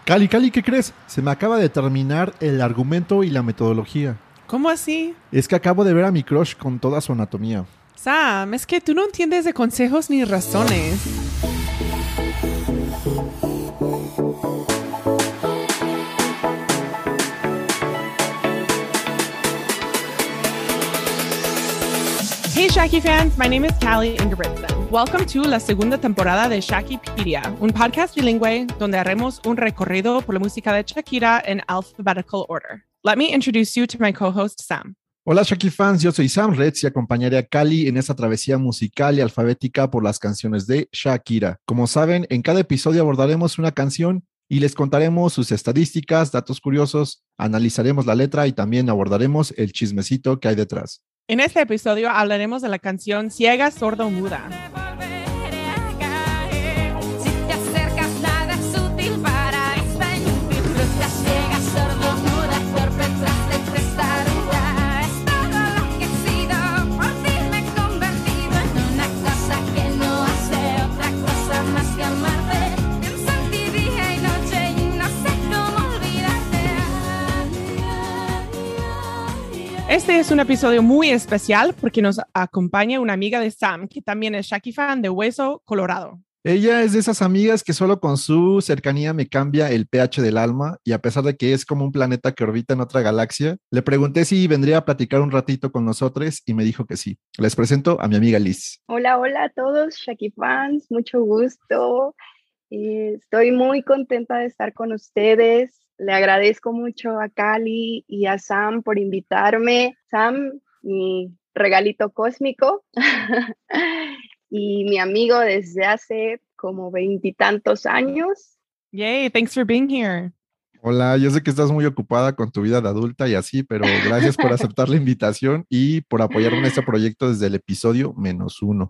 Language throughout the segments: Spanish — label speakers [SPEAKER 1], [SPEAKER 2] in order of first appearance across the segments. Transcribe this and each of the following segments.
[SPEAKER 1] Cali, Cali, ¿qué crees? Se me acaba de terminar el argumento y la metodología.
[SPEAKER 2] ¿Cómo así?
[SPEAKER 1] Es que acabo de ver a mi crush con toda su anatomía.
[SPEAKER 2] Sam, es que tú no entiendes de consejos ni razones. Hey Shaki fans, my name is Callie Ingebrigtsen. Welcome to la segunda temporada de Shakipedia, un podcast bilingüe donde haremos un recorrido por la música de Shakira en alphabetical order. Let me introduce you to my co-host Sam.
[SPEAKER 1] Hola Shaki fans, yo soy Sam Retz y acompañaré a Cali en esta travesía musical y alfabética por las canciones de Shakira. Como saben, en cada episodio abordaremos una canción y les contaremos sus estadísticas, datos curiosos, analizaremos la letra y también abordaremos el chismecito que hay detrás.
[SPEAKER 2] En este episodio hablaremos de la canción Ciega, Sordo, Muda. Este es un episodio muy especial porque nos acompaña una amiga de Sam, que también es Shaki fan de Hueso Colorado.
[SPEAKER 1] Ella es de esas amigas que solo con su cercanía me cambia el pH del alma y a pesar de que es como un planeta que orbita en otra galaxia, le pregunté si vendría a platicar un ratito con nosotros y me dijo que sí. Les presento a mi amiga Liz.
[SPEAKER 3] Hola, hola a todos, Shaki fans, mucho gusto. Estoy muy contenta de estar con ustedes. Le agradezco mucho a Cali y a Sam por invitarme. Sam, mi regalito cósmico y mi amigo desde hace como 20 años.
[SPEAKER 2] Yay, thanks for being here.
[SPEAKER 1] Hola, yo sé que estás muy ocupada con tu vida de adulta y así, pero gracias por aceptar la invitación y por apoyarme en este proyecto desde el episodio -1.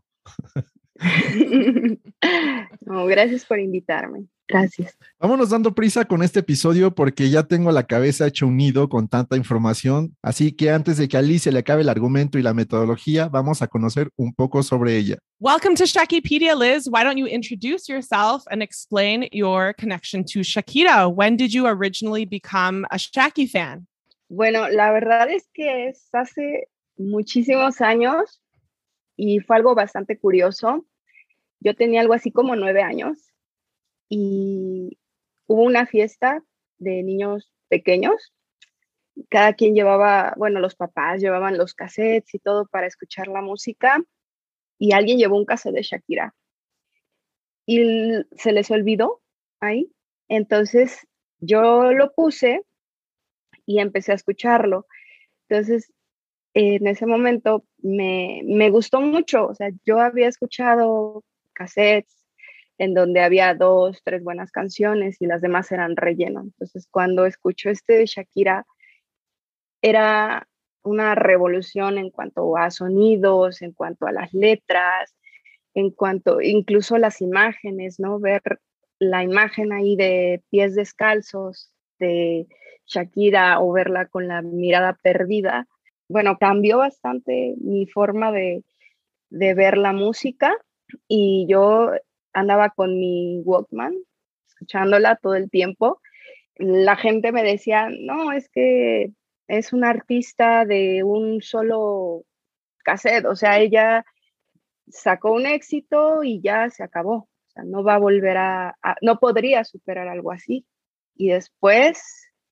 [SPEAKER 3] No, gracias por invitarme. Gracias.
[SPEAKER 1] Vámonos dando prisa con este episodio porque ya tengo la cabeza hecha un nido con tanta información, así que antes de que a Alice se le acabe el argumento y la metodología, vamos a conocer un poco sobre ella.
[SPEAKER 2] Welcome to Shakipedia, Liz. Why don't you introduce yourself and explain your connection to Shakira? When did you originally become a Shaki fan?
[SPEAKER 3] Bueno, la verdad es que es hace muchísimos años y fue algo bastante curioso. Yo tenía algo así como 9 años y hubo una fiesta de niños pequeños. Cada quien llevaba, bueno, los papás llevaban los cassettes y todo para escuchar la música y alguien llevó un cassette de Shakira y se les olvidó ahí. Entonces yo lo puse y empecé a escucharlo. Entonces en ese momento me gustó mucho. O sea, yo había escuchado cassettes en donde había 2, 3 buenas canciones y las demás eran relleno. Entonces, cuando escucho este de Shakira, era una revolución en cuanto a sonidos, en cuanto a las letras, en cuanto incluso las imágenes, ¿no? Ver la imagen ahí de pies descalzos de Shakira o verla con la mirada perdida. Bueno, cambió bastante mi forma de ver la música y yo andaba con mi Walkman, escuchándola todo el tiempo. La gente me decía, no, es que es una artista de un solo cassette, o sea, ella sacó un éxito y ya se acabó. O sea, no va a volver no podría superar algo así. Y después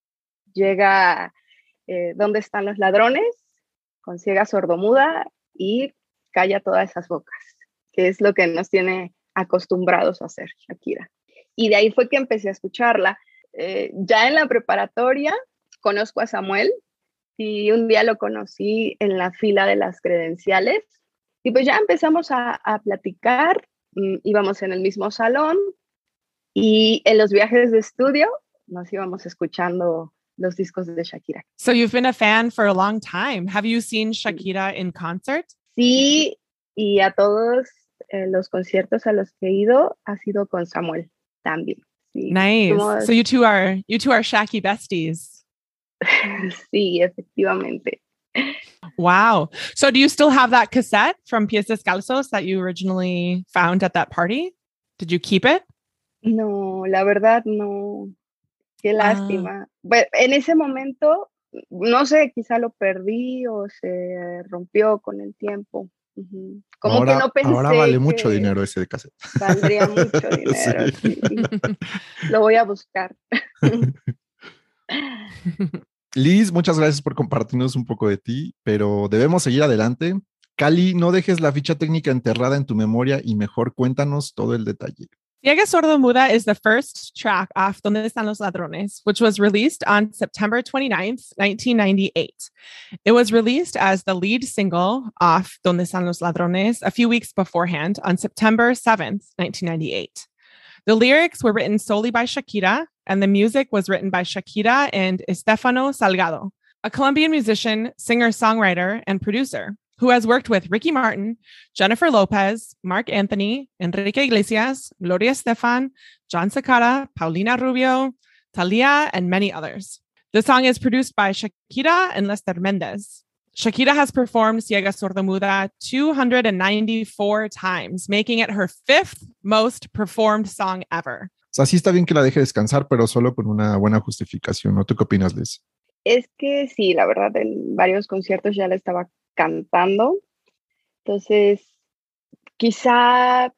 [SPEAKER 3] llega ¿Dónde están los ladrones? Con Ciega, Sordomuda y calla todas esas bocas, que es lo que nos tiene acostumbrados a hacer Shakira. Y de ahí fue que empecé a escucharla. Ya en la preparatoria conozco a Samuel y un día lo conocí en la fila de las credenciales y pues ya empezamos a platicar, íbamos en el mismo salón y en los viajes de estudio nos íbamos escuchando los discos de Shakira.
[SPEAKER 2] So you've been a fan for a long time. Have you seen Shakira in concert?
[SPEAKER 3] Sí, y a todos los conciertos a los que he ido ha sido con Samuel también. Sí.
[SPEAKER 2] Nice. So you two are Shaki besties.
[SPEAKER 3] Sí, efectivamente.
[SPEAKER 2] Wow. So do you still have that cassette from Pies Descalzos that you originally found at that party? Did you keep it?
[SPEAKER 3] No, la verdad no. Qué
[SPEAKER 2] Ah,
[SPEAKER 3] lástima. Bueno, en ese momento, no sé, quizá lo perdí o se rompió con el tiempo. Ujú. Como que no
[SPEAKER 1] Ahora vale
[SPEAKER 3] pensé
[SPEAKER 1] mucho
[SPEAKER 3] que
[SPEAKER 1] dinero ese de cassette.
[SPEAKER 3] valdría mucho
[SPEAKER 1] Sí.
[SPEAKER 3] dinero, sí. Lo voy a buscar.
[SPEAKER 1] Liz, muchas gracias por compartirnos un poco de ti, pero debemos seguir adelante. Cali, no dejes la ficha técnica enterrada en tu memoria y mejor cuéntanos todo el detalle.
[SPEAKER 2] Ciega Sordo Muda is the first track off Donde Están los Ladrones, which was released on September 29th, 1998. It was released as the lead single off Donde Están los Ladrones a few weeks beforehand on September 7th, 1998. The lyrics were written solely by Shakira, and the music was written by Shakira and Estefano Salgado, a Colombian musician, singer, songwriter, and producer who has worked with Ricky Martin, Jennifer Lopez, Mark Anthony, Enrique Iglesias, Gloria Estefan, John Cicada, Paulina Rubio, Thalia, and many others. The song is produced by Shakira and Lester Mendez. Shakira has performed Ciega Sordomuda 294 times, making it her fifth most performed song ever.
[SPEAKER 1] O sea, sí está bien que la deje descansar, pero solo con una buena justificación, ¿no? ¿Tú qué opinas, Liz?
[SPEAKER 3] Es que sí, la verdad, en varios conciertos ya la estaba cantando. Entonces, quizá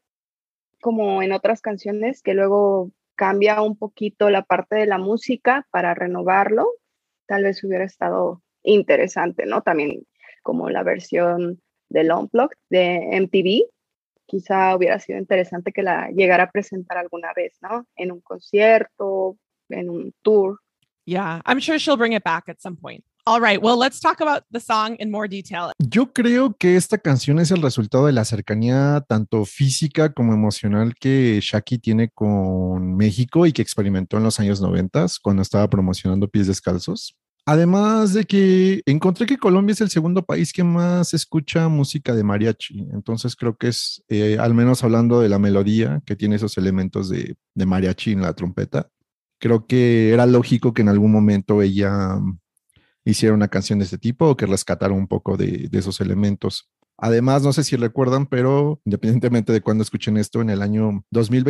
[SPEAKER 3] como en otras canciones que luego cambia un poquito la parte de la música para renovarlo, tal vez hubiera estado interesante, ¿no? También como la versión del Unplugged de MTV, quizá hubiera sido interesante que la llegara a presentar alguna vez, ¿no? En un concierto, en un tour.
[SPEAKER 2] Yeah, I'm sure she'll bring it back at some point. All right, well, let's talk about the song in more detail.
[SPEAKER 1] Yo creo que esta canción es el resultado de la cercanía tanto física como emocional que Shaki tiene con México y que experimentó en los años 90 cuando estaba promocionando Pies Descalzos. Además de que encontré que Colombia es el segundo país que más escucha música de mariachi. Entonces creo que es, al menos hablando de la melodía, que tiene esos elementos de mariachi en la trompeta, creo que era lógico que en algún momento ella hiciera una canción de este tipo o que rescatara un poco de esos elementos. Además, no sé si recuerdan, pero independientemente de cuando escuchen esto, en el año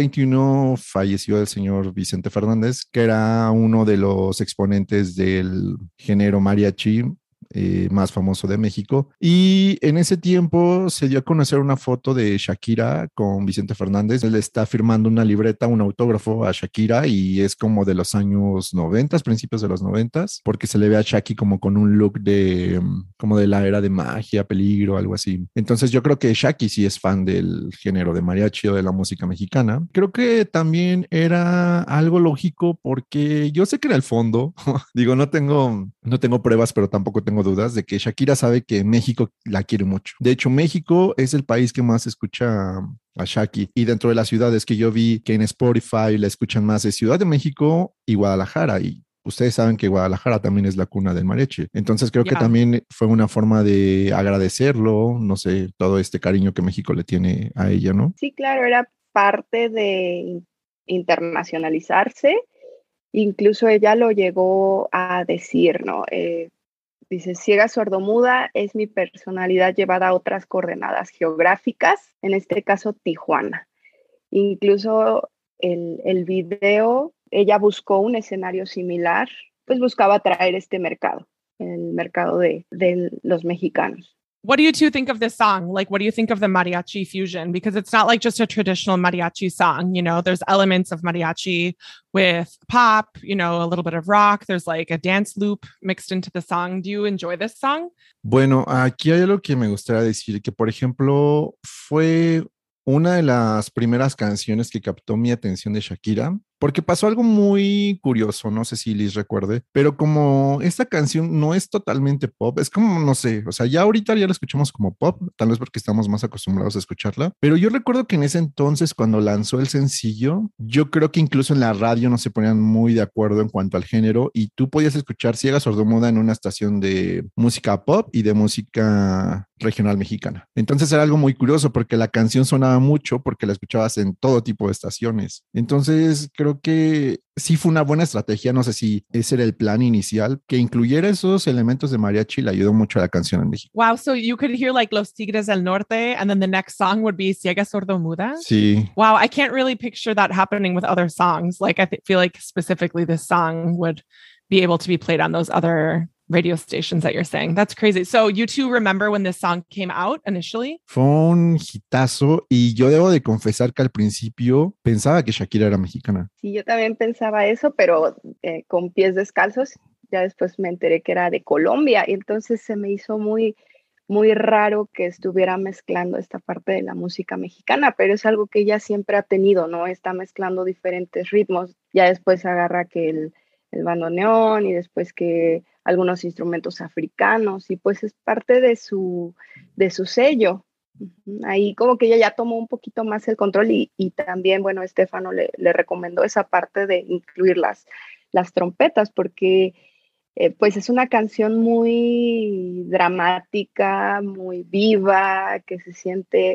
[SPEAKER 1] 2021 falleció el señor Vicente Fernández, que era uno de los exponentes del género mariachi más famoso de México. Y en ese tiempo se dio a conocer una foto de Shakira con Vicente Fernández. Él está firmando una libreta, un autógrafo a Shakira y es como de los años 90, principios de los 90, porque se le ve a Shaki como con un look de como de la era de magia, peligro, algo así. Entonces yo creo que Shaki sí es fan del género de mariachi o de la música mexicana. Creo que también era algo lógico porque yo sé que en el fondo, digo, no tengo pruebas, pero tampoco tengo dudas de que Shakira sabe que México la quiere mucho. De hecho, México es el país que más escucha a Shaki. Y dentro de las ciudades que yo vi que en Spotify la escuchan más es Ciudad de México y Guadalajara. Y ustedes saben que Guadalajara también es la cuna del mariachi. Entonces creo que
[SPEAKER 2] Yeah.
[SPEAKER 1] también fue una forma de agradecerlo, no sé, todo este cariño que México le tiene a ella, ¿no?
[SPEAKER 3] Sí, claro, era parte de internacionalizarse. Incluso ella lo llegó a decir, ¿no? Dice, ciega sordomuda es mi personalidad llevada a otras coordenadas geográficas, en este caso Tijuana. Incluso el video, ella buscó un escenario similar, pues buscaba atraer este mercado, el mercado de los mexicanos.
[SPEAKER 2] What do you two think of this song? Like, what do you think of the mariachi fusion? Because it's not like just a traditional mariachi song. You know, there's elements of mariachi with pop, you know, a little bit of rock. There's like a dance loop mixed into the song. Do you enjoy this song?
[SPEAKER 1] Bueno, aquí hay algo que me gustaría decir, que por ejemplo fue una de las primeras canciones que captó mi atención de Shakira, porque pasó algo muy curioso, no sé si Liz recuerde, pero como esta canción no es totalmente pop, es como, no sé, o sea, ya ahorita ya la escuchamos como pop, tal vez porque estamos más acostumbrados a escucharla, pero yo recuerdo que en ese entonces, cuando lanzó el sencillo, yo creo que incluso en la radio no se ponían muy de acuerdo en cuanto al género y tú podías escuchar Ciega Sordomuda en una estación de música pop y de música regional mexicana. Entonces era algo muy curioso porque la canción sonaba mucho porque la escuchabas en todo tipo de estaciones. Entonces creo creo que sí fue una buena estrategia. No sé si ese era el plan inicial, que incluyera esos elementos de mariachi le ayudó mucho a la canción en México.
[SPEAKER 2] Wow, so you could hear like Los Tigres del Norte, and then the next song would be Ciega Sordomuda?
[SPEAKER 1] Sí.
[SPEAKER 2] Wow, I can't really picture that happening with other songs. Like, feel like specifically this song would be able to be played on those other radio stations that you're saying. That's crazy. So you two remember when this song came out initially?
[SPEAKER 1] Fue un hitazo y yo debo de confesar que al principio pensaba que Shakira era mexicana.
[SPEAKER 3] Sí, yo también pensaba eso, pero con pies descalzos. Ya después me enteré que era de Colombia y entonces se me hizo muy, muy raro que estuviera mezclando esta parte de la música mexicana, pero es algo que ella siempre ha tenido, ¿no? Está mezclando diferentes ritmos. Ya después agarra que el bandoneón y después que algunos instrumentos africanos y pues es parte de su sello. Ahí como que ella ya tomó un poquito más el control y también, bueno, Estefano le recomendó esa parte de incluir las trompetas porque pues es una canción muy dramática, muy viva, que se siente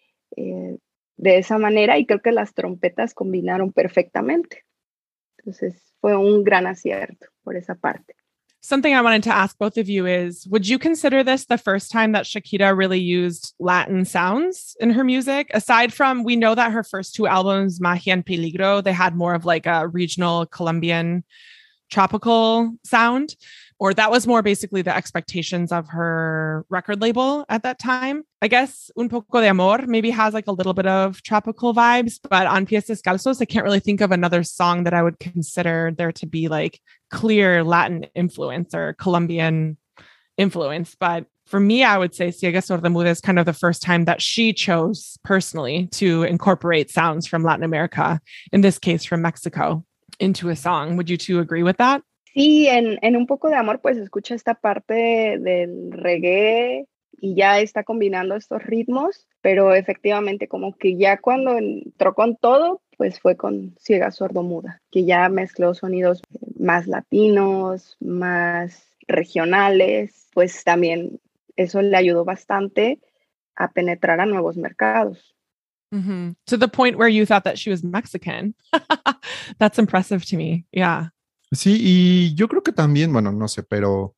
[SPEAKER 3] de esa manera y creo que las trompetas combinaron perfectamente. Entonces fue un gran acierto por esa parte.
[SPEAKER 2] Something I wanted to ask both of you is, would you consider this the first time that Shakira really used Latin sounds in her music? Aside from, we know that her first two albums, Magia and Peligro, they had more of like a regional Colombian tropical sound, or that was more basically the expectations of her record label at that time. I guess Un Poco de Amor maybe has like a little bit of tropical vibes, but on Pies Descalzos, I can't really think of another song that I would consider there to be like clear Latin influence or Colombian influence. But for me, I would say Ciega Sordomuda is kind of the first time that she chose personally to incorporate sounds from Latin America, in this case from Mexico, into a song. Would you two agree with that?
[SPEAKER 3] Sí, en Un Poco de Amor pues escucha esta parte del reggae y ya está combinando estos ritmos, pero efectivamente como que ya cuando entró con todo, pues fue con Ciega Sordomuda, que ya mezcló sonidos más latinos, más regionales, pues también eso le ayudó bastante a penetrar a nuevos mercados.
[SPEAKER 2] Mm-hmm. To the point where you thought that she was Mexican. That's impressive to me. Yeah.
[SPEAKER 1] Sí, y yo creo que también, bueno, no sé, pero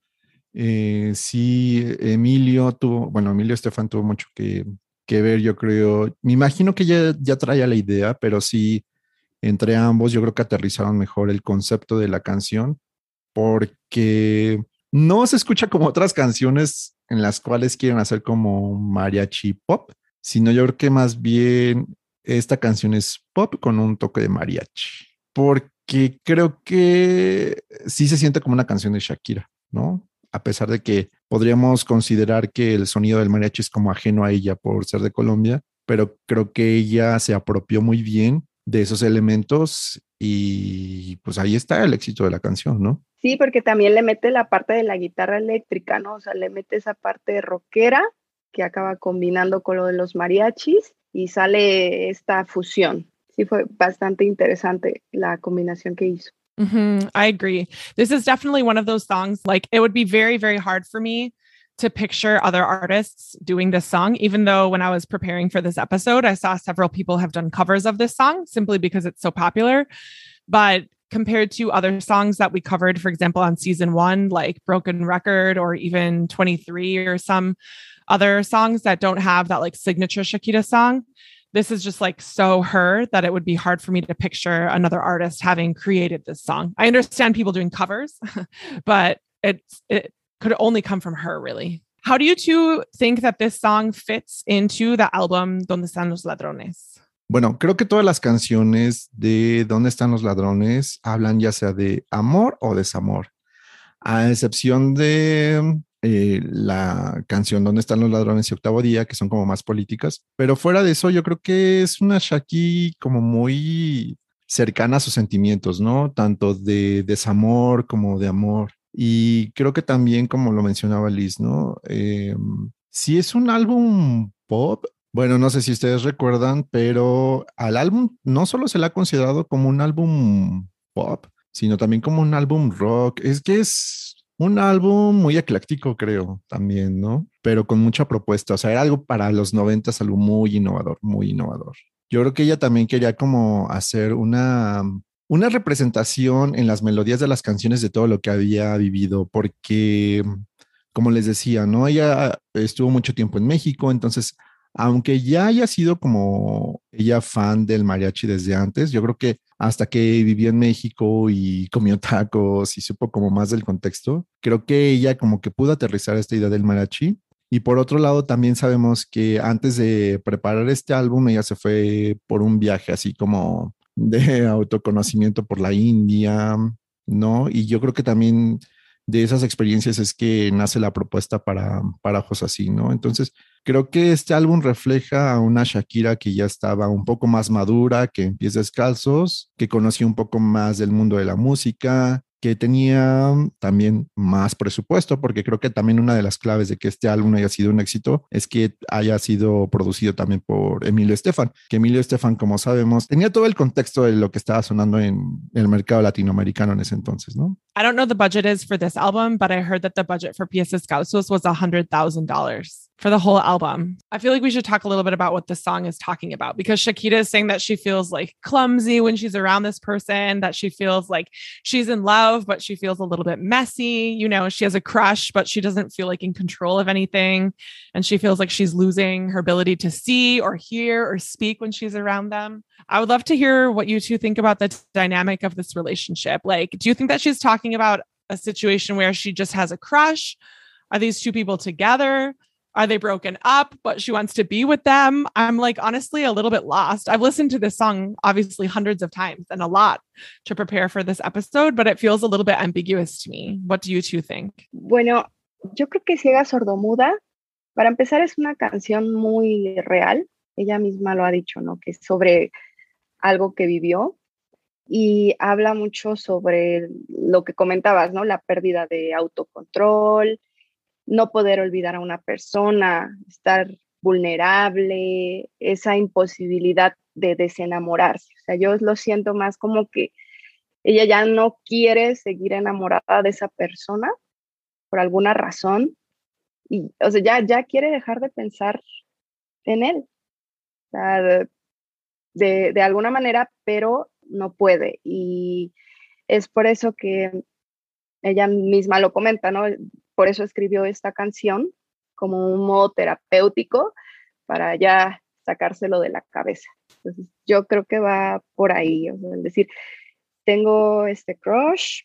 [SPEAKER 1] sí, Emilio Estefan tuvo mucho que ver, yo creo. Me imagino que ya traía la idea, pero sí, entre ambos, yo creo que aterrizaron mejor el concepto de la canción, porque no se escucha como otras canciones en las cuales quieren hacer como mariachi pop, sino yo creo que más bien esta canción es pop con un toque de mariachi, porque creo que sí se siente como una canción de Shakira, ¿no? A pesar de que podríamos considerar que el sonido del mariachi es como ajeno a ella por ser de Colombia, pero creo que ella se apropió muy bien de esos elementos y pues ahí está el éxito de la canción, ¿no?
[SPEAKER 3] Sí, porque también le mete la parte de la guitarra eléctrica, ¿no? O sea, le mete esa parte rockera que acaba combinando con lo de los mariachis y sale esta fusión. Sí, fue bastante interesante la combinación que hizo.
[SPEAKER 2] Mm-hmm. I agree. This is definitely one of those songs, like it would be very, very hard for me to picture other artists doing this song, even though when I was preparing for this episode, I saw several people have done covers of this song simply because it's so popular. But compared to other songs that we covered, for example, on season 1, like Broken Record or even 23 or some other songs that don't have that like signature Shakira song, this is just like so her that it would be hard for me to picture another artist having created this song. I understand people doing covers, but it could only come from her, really. How do you two think that this song fits into the album Donde Están los Ladrones?
[SPEAKER 1] Bueno, creo que todas las canciones de ¿Dónde están los ladrones? Hablan ya sea de amor o desamor, a excepción de la canción ¿Dónde están los ladrones? Y Octavo Día, que son como más políticas, pero fuera de eso yo creo que es una Shaki como muy cercana a sus sentimientos, ¿no? Tanto de desamor como de amor. Y creo que también, como lo mencionaba Liz, ¿no? Sí es un álbum pop. Bueno, no sé si ustedes recuerdan, pero al álbum no solo se le ha considerado como un álbum pop, sino también como un álbum rock. Es que es un álbum muy ecléctico, creo, también, ¿no? Pero con mucha propuesta. O sea, era algo para los 90s, algo muy innovador, muy innovador. Yo creo que ella también quería como hacer una una representación en las melodías de las canciones de todo lo que había vivido, porque, como les decía, ¿no? Ella estuvo mucho tiempo en México, entonces, aunque ya haya sido como ella fan del mariachi desde antes, yo creo que hasta que vivió en México y comió tacos y supo como más del contexto, creo que ella como que pudo aterrizar esta idea del mariachi. Y por otro lado, también sabemos que antes de preparar este álbum, ella se fue por un viaje así como de autoconocimiento por la India, ¿no? Y yo creo que también de esas experiencias es que nace la propuesta para Ojos Así, ¿no? Entonces, creo que este álbum refleja a una Shakira que ya estaba un poco más madura, que en pies descalzos, que conocía un poco más del mundo de la música, que tenía también más presupuesto, porque creo que también una de las claves de que este álbum haya sido un éxito es que haya sido producido también por Emilio Estefan, que Emilio Estefan, como sabemos, tenía todo el contexto de lo que estaba sonando en el mercado latinoamericano en ese entonces, ¿no?
[SPEAKER 2] I don't know the budget is for this album, but I heard that the budget for Pies Descalzos was $100,000 for the whole album. I feel like we should talk a little bit about what the song is talking about, because Shakira is saying that she feels like clumsy when she's around this person, that she feels like she's in love, but she feels a little bit messy. You know, she has a crush, but she doesn't feel like in control of anything. And she feels like she's losing her ability to see or hear or speak when she's around them. I would love to hear what you two think about the dynamic of this relationship. Like, do you think that she's talking about a situation where she just has a crush? Are these two people together? Are they broken up, but she wants to be with them? I'm like, honestly, a little bit lost. I've listened to this song, obviously, hundreds of times and a lot to prepare for this episode, but it feels a little bit ambiguous to me. What do you two think?
[SPEAKER 3] Bueno, yo creo que Ciega Sordomuda, para empezar, es una canción muy real. Ella misma lo ha dicho, ¿no? Que es sobre algo que vivió y habla mucho sobre lo que comentabas, ¿no? La pérdida de autocontrol, no poder olvidar a una persona, estar vulnerable, esa imposibilidad de desenamorarse. O sea, yo lo siento más como que ella ya no quiere seguir enamorada de esa persona por alguna razón y, o sea, ya quiere dejar de pensar en él. O sea, de alguna manera, pero no puede. Y es por eso que ella misma lo comenta, ¿no? Por eso escribió esta canción como un modo terapéutico para ya sacárselo de la cabeza. Entonces, yo creo que va por ahí, o sea, es decir, tengo este crush,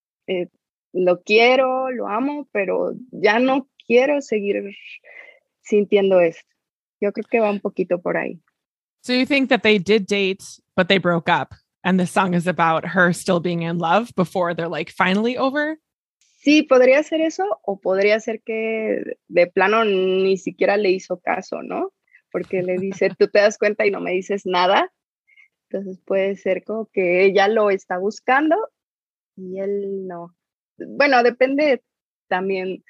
[SPEAKER 3] lo quiero, lo amo, pero ya no quiero seguir sintiendo esto. Yo creo que va un poquito por ahí.
[SPEAKER 2] So you think that they did date, but they broke up, and the song is about her still being in love before they're like finally over?
[SPEAKER 3] Sí, podría ser eso, o podría ser que de plano ni siquiera le hizo caso, ¿no? Porque le dice, tú te das cuenta y no me dices nada. Entonces puede ser como que ella lo está buscando y él no. Bueno, depende también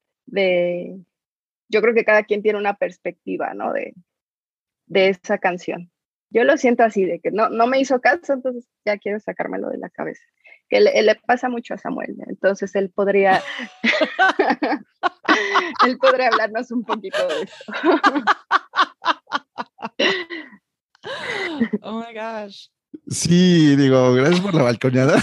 [SPEAKER 3] yo creo que cada quien tiene una perspectiva, ¿no? De esa canción. Yo lo siento así, de que no me hizo caso, entonces ya quiero sacármelo de la cabeza. Que le pasa mucho a Samuel, entonces él podría hablarnos un poquito de eso.
[SPEAKER 2] Oh my gosh.
[SPEAKER 1] Sí, digo, gracias por la balconeada.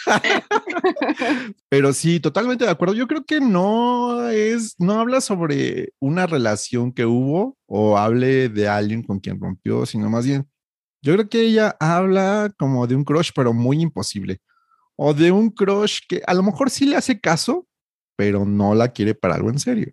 [SPEAKER 1] Pero sí, totalmente de acuerdo. Yo creo que no habla sobre una relación que hubo o hable de alguien con quien rompió, sino más bien, yo creo que ella habla como de un crush, pero muy imposible. O de un crush que a lo mejor sí le hace caso, pero no la quiere para algo en serio.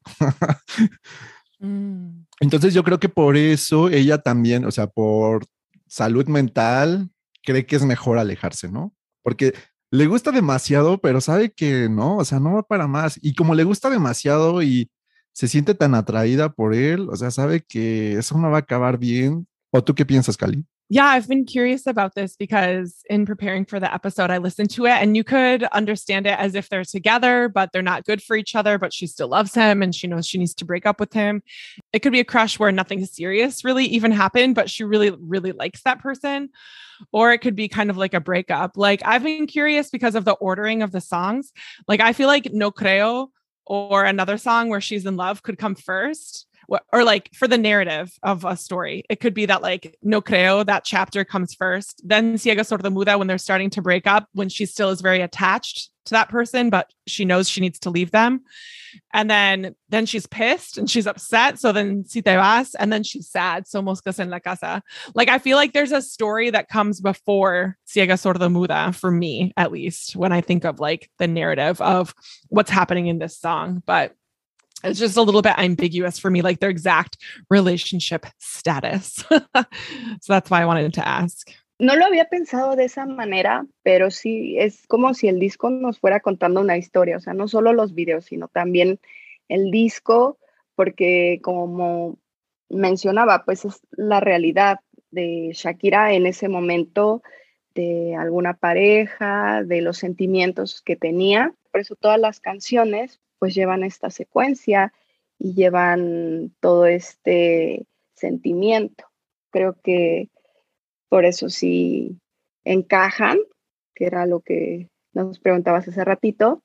[SPEAKER 1] Entonces yo creo que por eso ella también, o sea, por salud mental, cree que es mejor alejarse, ¿no? Porque le gusta demasiado, pero sabe que no, o sea, no va para más. Y como le gusta demasiado y se siente tan atraída por él, o sea, sabe que eso no va a acabar bien. ¿O tú qué piensas, Cali?
[SPEAKER 2] Yeah, I've been curious about this because in preparing for the episode, I listened to it and you could understand it as if they're together, but they're not good for each other, but she still loves him and she knows she needs to break up with him. It could be a crush where nothing serious really even happened, but she really, really likes that person. Or it could be kind of like a breakup. Like I've been curious because of the ordering of the songs. Like I feel like No Creo or another song where she's in love could come first. or like for the narrative of a story. It could be that like No Creo, that chapter comes first. Then Ciega Sordomuda, when they're starting to break up, when she still is very attached to that person, but she knows she needs to leave them. And then she's pissed and she's upset. So then Si Te Vas, and then she's sad. So Moscas en la Casa. Like, I feel like there's a story that comes before Ciega Sordomuda for me, at least, when I think of like the narrative of what's happening in this song. But it's just a little bit ambiguous for me, like their exact relationship status. So that's why I wanted to ask.
[SPEAKER 3] No lo había pensado de esa manera, pero sí es como si el disco nos fuera contando una historia, o sea, no solo los videos, sino también el disco, porque como mencionaba, pues es la realidad de Shakira en ese momento, de alguna pareja, de los sentimientos que tenía. Por eso todas las canciones pues llevan esta secuencia y llevan todo este sentimiento. Creo que por eso sí encajan, que era lo que nos preguntabas hace ratito.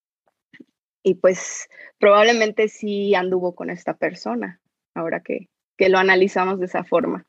[SPEAKER 3] Y pues probablemente sí anduvo con esta persona, ahora que lo analizamos de esa forma.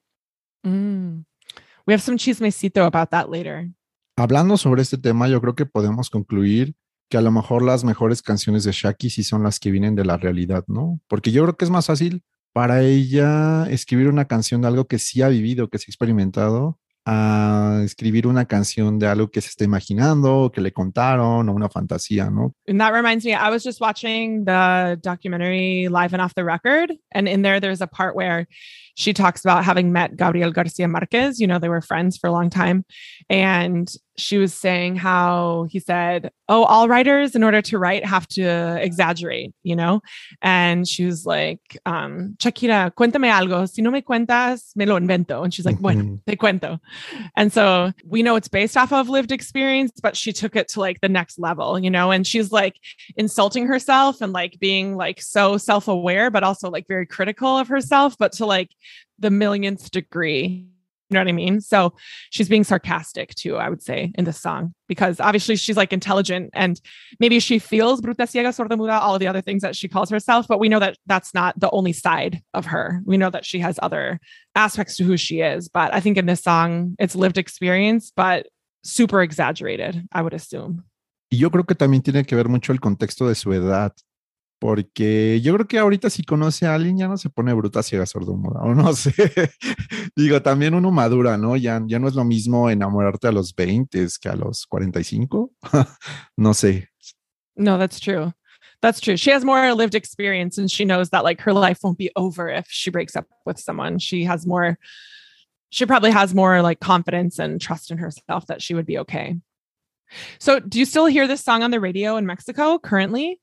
[SPEAKER 2] We have some chismecito about that later.
[SPEAKER 1] Hablando sobre este tema, yo creo que podemos concluir que a lo mejor las mejores canciones de Shaki sí son las que vienen de la realidad, ¿no? Porque yo creo que es más fácil para ella escribir una canción de algo que sí ha vivido, que sí ha experimentado, a escribir una canción de algo que se está imaginando, que le contaron, o una fantasía, ¿no?
[SPEAKER 2] And that reminds me, I was just watching the documentary Live and Off the Record, and in there's a part where she talks about having met Gabriel Garcia Marquez. You know, they were friends for a long time. And she was saying how he said, oh, all writers, in order to write, have to exaggerate, you know? And she was like, Shakira, cuéntame algo. Si no me cuentas, me lo invento. And she's like, bueno, te cuento. And so we know it's based off of lived experience, but she took it to like the next level, you know? And she's like insulting herself and like being like so self-aware, but also like very critical of herself, but to like the millionth degree. You know what I mean? So she's being sarcastic too, I would say, in this song, because obviously she's like intelligent and maybe she feels bruta, ciega, sordomuda, all of the other things that she calls herself, but we know that that's not the only side of her. We know that she has other aspects to who she is. But I think in this song, it's lived experience, but super exaggerated, I would assume.
[SPEAKER 1] Y yo creo que también tiene que ver mucho el contexto de su edad. Porque yo creo que ahorita si conoce a alguien ya no se pone bruta, ciega, sordomuda, o no sé. Digo, también uno madura, ¿no? Ya no es lo mismo enamorarte a los 20 que a los 45. No sé.
[SPEAKER 2] No, that's true. That's true. She has more lived experience and she knows that like her life won't be over if she breaks up with someone. She probably has more like confidence and trust in herself that she would be okay. So do you still hear this song on the radio in Mexico currently?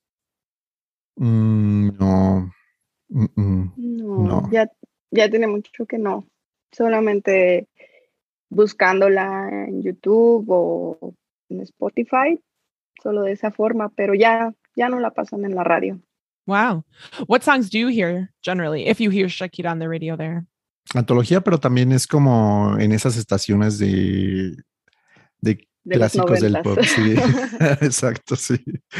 [SPEAKER 1] No.
[SPEAKER 3] No. Ya tiene mucho que no. Solamente buscándola en YouTube o en Spotify, solo de esa forma, pero ya no la pasan en la radio.
[SPEAKER 2] Wow. What songs do you hear generally, if you hear Shakira on the radio there?
[SPEAKER 1] Antología, pero también es como en esas estaciones de clásicos del pop. Sí. Exacto, sí.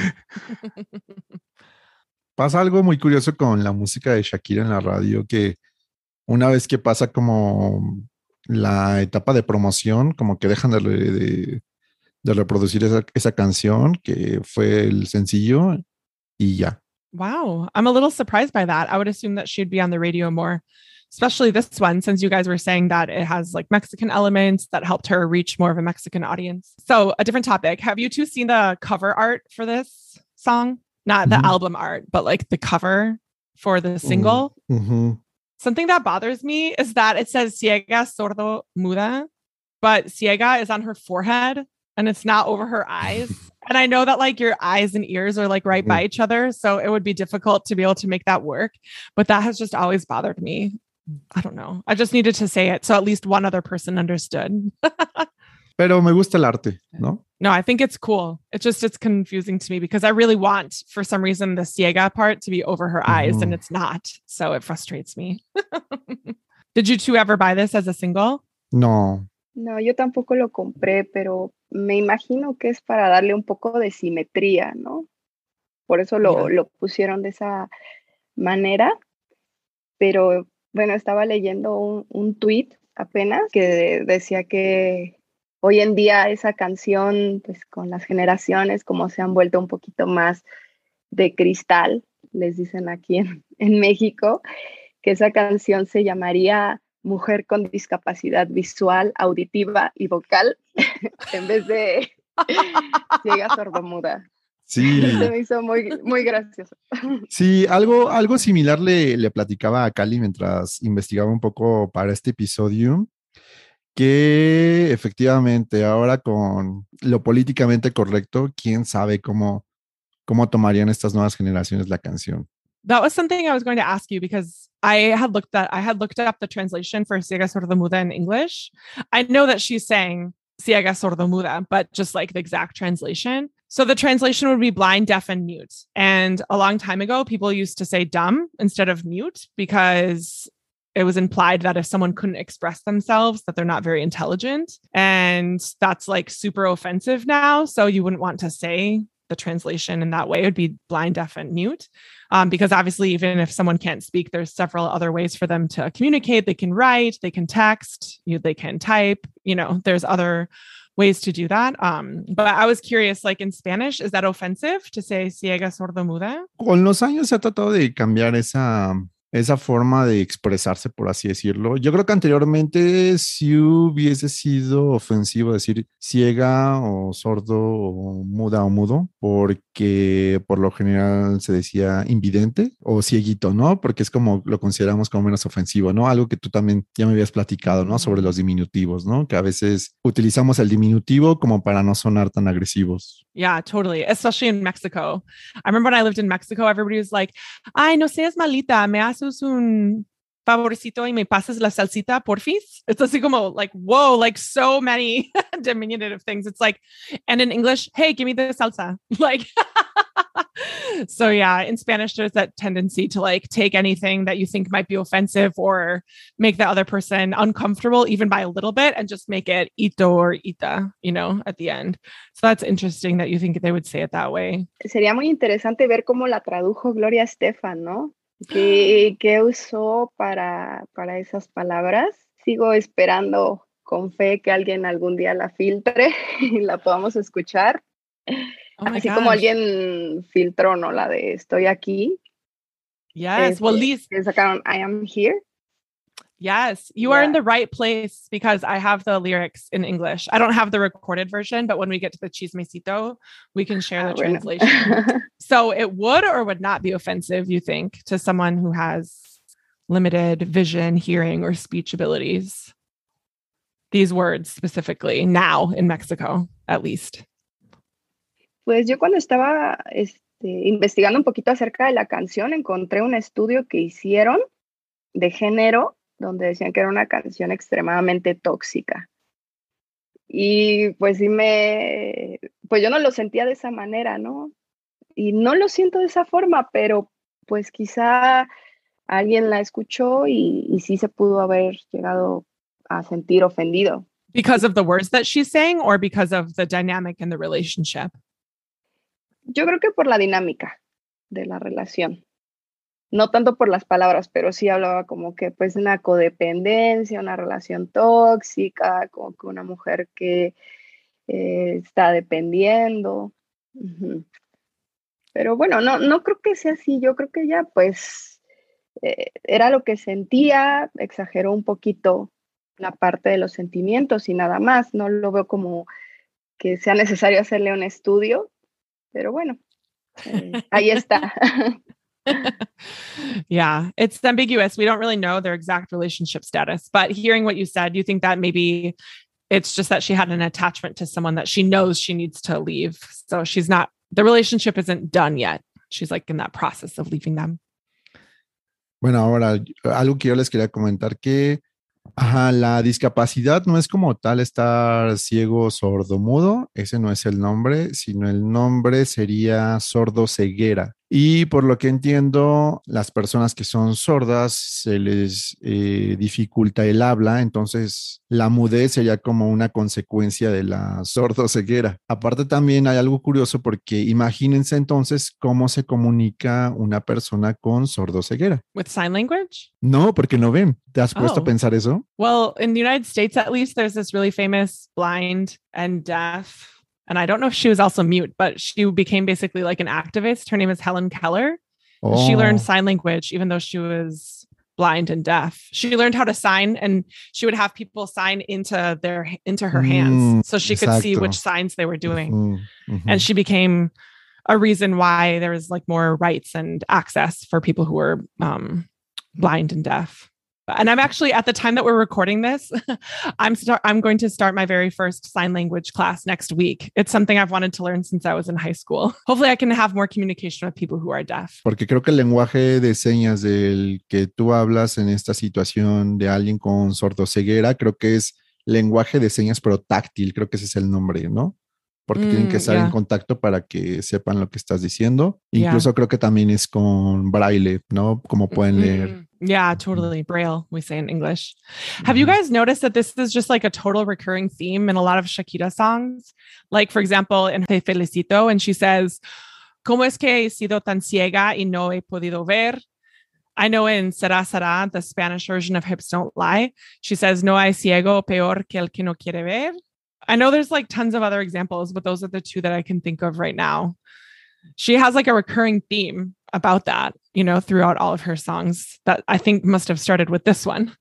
[SPEAKER 1] Pasa algo muy curioso con la música de Shakira en la radio, que una vez que pasa como la etapa de promoción, como que dejan de reproducir esa canción, que fue el sencillo, y ya.
[SPEAKER 2] Wow. I'm a little surprised by that. I would assume that she'd be on the radio more, especially this one, since you guys were saying that it has like Mexican elements that helped her reach more of a Mexican audience. So a different topic. Have you two seen the cover art for this song? Not the album art, but like the cover for the single.
[SPEAKER 1] Mm-hmm.
[SPEAKER 2] Something that bothers me is that it says ciega, sordo, muda, but ciega is on her forehead and it's not over her eyes. And I know that like your eyes and ears are like right by each other. So it would be difficult to be able to make that work. But that has just always bothered me. I don't know. I just needed to say it so at least one other person understood.
[SPEAKER 1] Pero me gusta el arte, ¿no?
[SPEAKER 2] No, I think it's cool. It's confusing to me because I really want, for some reason, the ciega part to be over her eyes and it's not. So it frustrates me. Did you two ever buy this as a single?
[SPEAKER 1] No.
[SPEAKER 3] No, yo tampoco lo compré, pero me imagino que es para darle un poco de simetría, ¿no? Por eso lo pusieron de esa manera. pero bueno, estaba leyendo un tweet apenas que decía que hoy en día esa canción, pues con las generaciones, como se han vuelto un poquito más de cristal, les dicen aquí en México, que esa canción se llamaría Mujer con discapacidad visual, auditiva y vocal, en vez de ciega sordomuda.
[SPEAKER 1] Sí,
[SPEAKER 3] Se me hizo muy, muy gracioso.
[SPEAKER 1] sí, algo similar le platicaba a Cali mientras investigaba un poco para este episodio, que efectivamente ahora con lo políticamente correcto, quién sabe cómo tomarían estas nuevas generaciones la canción.
[SPEAKER 2] That was something I was going to ask you because I had looked up the translation for ciega sordomuda in English. I know that she's saying ciega sordomuda, but just like the exact translation. So the translation would be blind, deaf, and mute. And a long time ago, people used to say dumb instead of mute because it was implied that if someone couldn't express themselves, that they're not very intelligent. And that's like super offensive now. So you wouldn't want to say the translation in that way. It would be blind, deaf, and mute. Because obviously, even if someone can't speak, there's several other ways for them to communicate. They can write, they can text, they can type, there's other ways to do that. But I was curious, like in Spanish, is that offensive to say ciega sordomuda?
[SPEAKER 1] Con los años se ha tratado de cambiar esa forma de expresarse, por así decirlo. Yo creo que anteriormente sí hubiese sido ofensivo decir ciega o sordo o muda o mudo, porque por lo general se decía invidente o cieguito, ¿no? Porque es como lo consideramos como menos ofensivo, ¿no? Algo que tú también ya me habías platicado, ¿no? Sobre los diminutivos, ¿no? Que a veces utilizamos el diminutivo como para no sonar tan agresivos.
[SPEAKER 2] Yeah, totally. Especially in Mexico. I remember when I lived in Mexico, everybody was like, ay, no seas malita, me haces un favorcito y me pasas la salsita, porfis. It's así como like, whoa, like so many diminutive things. It's like, and in English, hey, give me the salsa. Like, so yeah, in Spanish, there's that tendency to like take anything that you think might be offensive or make the other person uncomfortable, even by a little bit, and just make it ito or ita, at the end. So that's interesting that you think they would say it that way.
[SPEAKER 3] Sería muy interesante ver cómo la tradujo Gloria Estefan, ¿no? ¿Qué usó para esas palabras? Sigo esperando con fe que alguien algún día la filtre y la podamos escuchar.
[SPEAKER 2] Oh my
[SPEAKER 3] Así
[SPEAKER 2] gosh.
[SPEAKER 3] como alguien filtró, ¿no? La de Estoy aquí.
[SPEAKER 2] Yes. Well, Lisa,
[SPEAKER 3] que sacaron I am here.
[SPEAKER 2] Yes, you are in the right place because I have the lyrics in English. I don't have the recorded version, but when we get to the chismecito, we can share the translation. So it would or would not be offensive, you think, to someone who has limited vision, hearing, or speech abilities? These words specifically now in Mexico, at least.
[SPEAKER 3] Pues yo cuando estaba investigando un poquito acerca de la canción, encontré un estudio que hicieron de género donde decían que era una canción extremadamente tóxica. Y pues pues yo no lo sentía de esa manera, ¿no? Y no lo siento de esa forma, pero pues quizá alguien la escuchó y sí se pudo haber llegado a sentir ofendido.
[SPEAKER 2] Because of the words that she's saying or because of the dynamic in the relationship?
[SPEAKER 3] Yo creo que por la dinámica de la relación. No tanto por las palabras, pero sí hablaba como que pues una codependencia, una relación tóxica, como que una mujer que está dependiendo. Uh-huh. Pero bueno, no creo que sea así. Yo creo que ella pues era lo que sentía, exageró un poquito la parte de los sentimientos y nada más. No lo veo como que sea necesario hacerle un estudio, pero bueno, ahí está.
[SPEAKER 2] Yeah, it's ambiguous. We don't really know their exact relationship status, but hearing what you said, you think that maybe it's just that she had an attachment to someone that she knows she needs to leave. So the relationship isn't done yet. She's like in that process of leaving them.
[SPEAKER 1] Bueno, ahora algo que yo les quería comentar que la discapacidad no es como tal estar ciego, sordo, mudo. Ese no es el nombre, sino el nombre sería sordo ceguera. Y por lo que entiendo, las personas que son sordas se les dificulta el habla, entonces la mudez sería como una consecuencia de la sordoceguera. Aparte también hay algo curioso porque imagínense entonces cómo se comunica una persona con sordoceguera.
[SPEAKER 2] With sign language?
[SPEAKER 1] No, porque no ven. ¿Te has puesto a
[SPEAKER 2] Oh.
[SPEAKER 1] pensar eso?
[SPEAKER 2] Well, in the United States, at least, there's this really famous blind and deaf. And I don't know if she was also mute, but she became basically like an activist. Her name is Helen Keller. And she learned sign language, even though she was blind and deaf. She learned how to sign, and she would have people sign into her hands so she could see which signs they were doing. And she became a reason why there was like more rights and access for people who were blind and deaf. And I'm actually, at the time that we're recording this, I'm going to start my very first sign language class next week. It's something I've wanted to learn since I was in high school. Hopefully I can have more communication with people who are deaf.
[SPEAKER 1] Porque creo que el lenguaje de señas del que tú hablas en esta situación de alguien con sordoceguera, creo que es lenguaje de señas pero táctil, creo que ese es el nombre, ¿no? Porque tienen que estar en contacto para que sepan lo que estás diciendo. Incluso creo que también es con braille, ¿no? Como pueden leer.
[SPEAKER 2] Yeah, totally. Braille, we say in English. Have you guys noticed that this is just like a total recurring theme in a lot of Shakira songs? Like, for example, in Te Felicito, and she says, ¿Cómo es que he sido tan ciega y no he podido ver? I know in Será Será, the Spanish version of Hips Don't Lie, she says, no hay ciego peor que el que no quiere ver. I know there's like tons of other examples, but those are the two that I can think of right now. She has like a recurring theme about that, you know, throughout all of her songs that I think must have started with this one.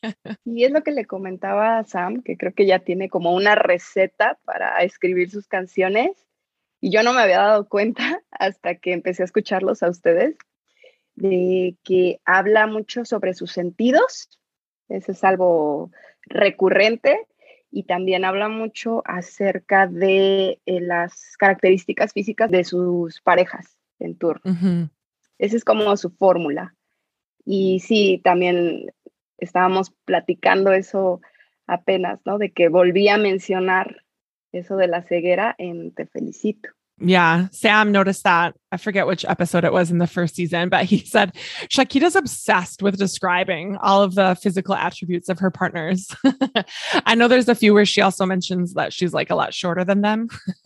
[SPEAKER 3] Y es lo que le comentaba a Sam, que creo que ya tiene como una receta para escribir sus canciones. Y yo no me había dado cuenta hasta que empecé a escucharlos a ustedes, de que habla mucho sobre sus sentidos. Eso es algo recurrente. Y también habla mucho acerca de las características físicas de sus parejas en turno. Uh-huh. Esa es como su fórmula. Y sí, también estábamos platicando eso apenas, ¿no? De que volví a mencionar eso de la ceguera en Te Felicito.
[SPEAKER 2] Yeah, Sam noticed that. I forget which episode it was in the first season, but he said Shakira's obsessed with describing all of the physical attributes of her partners. I know there's a few where she also mentions that she's like a lot shorter than them,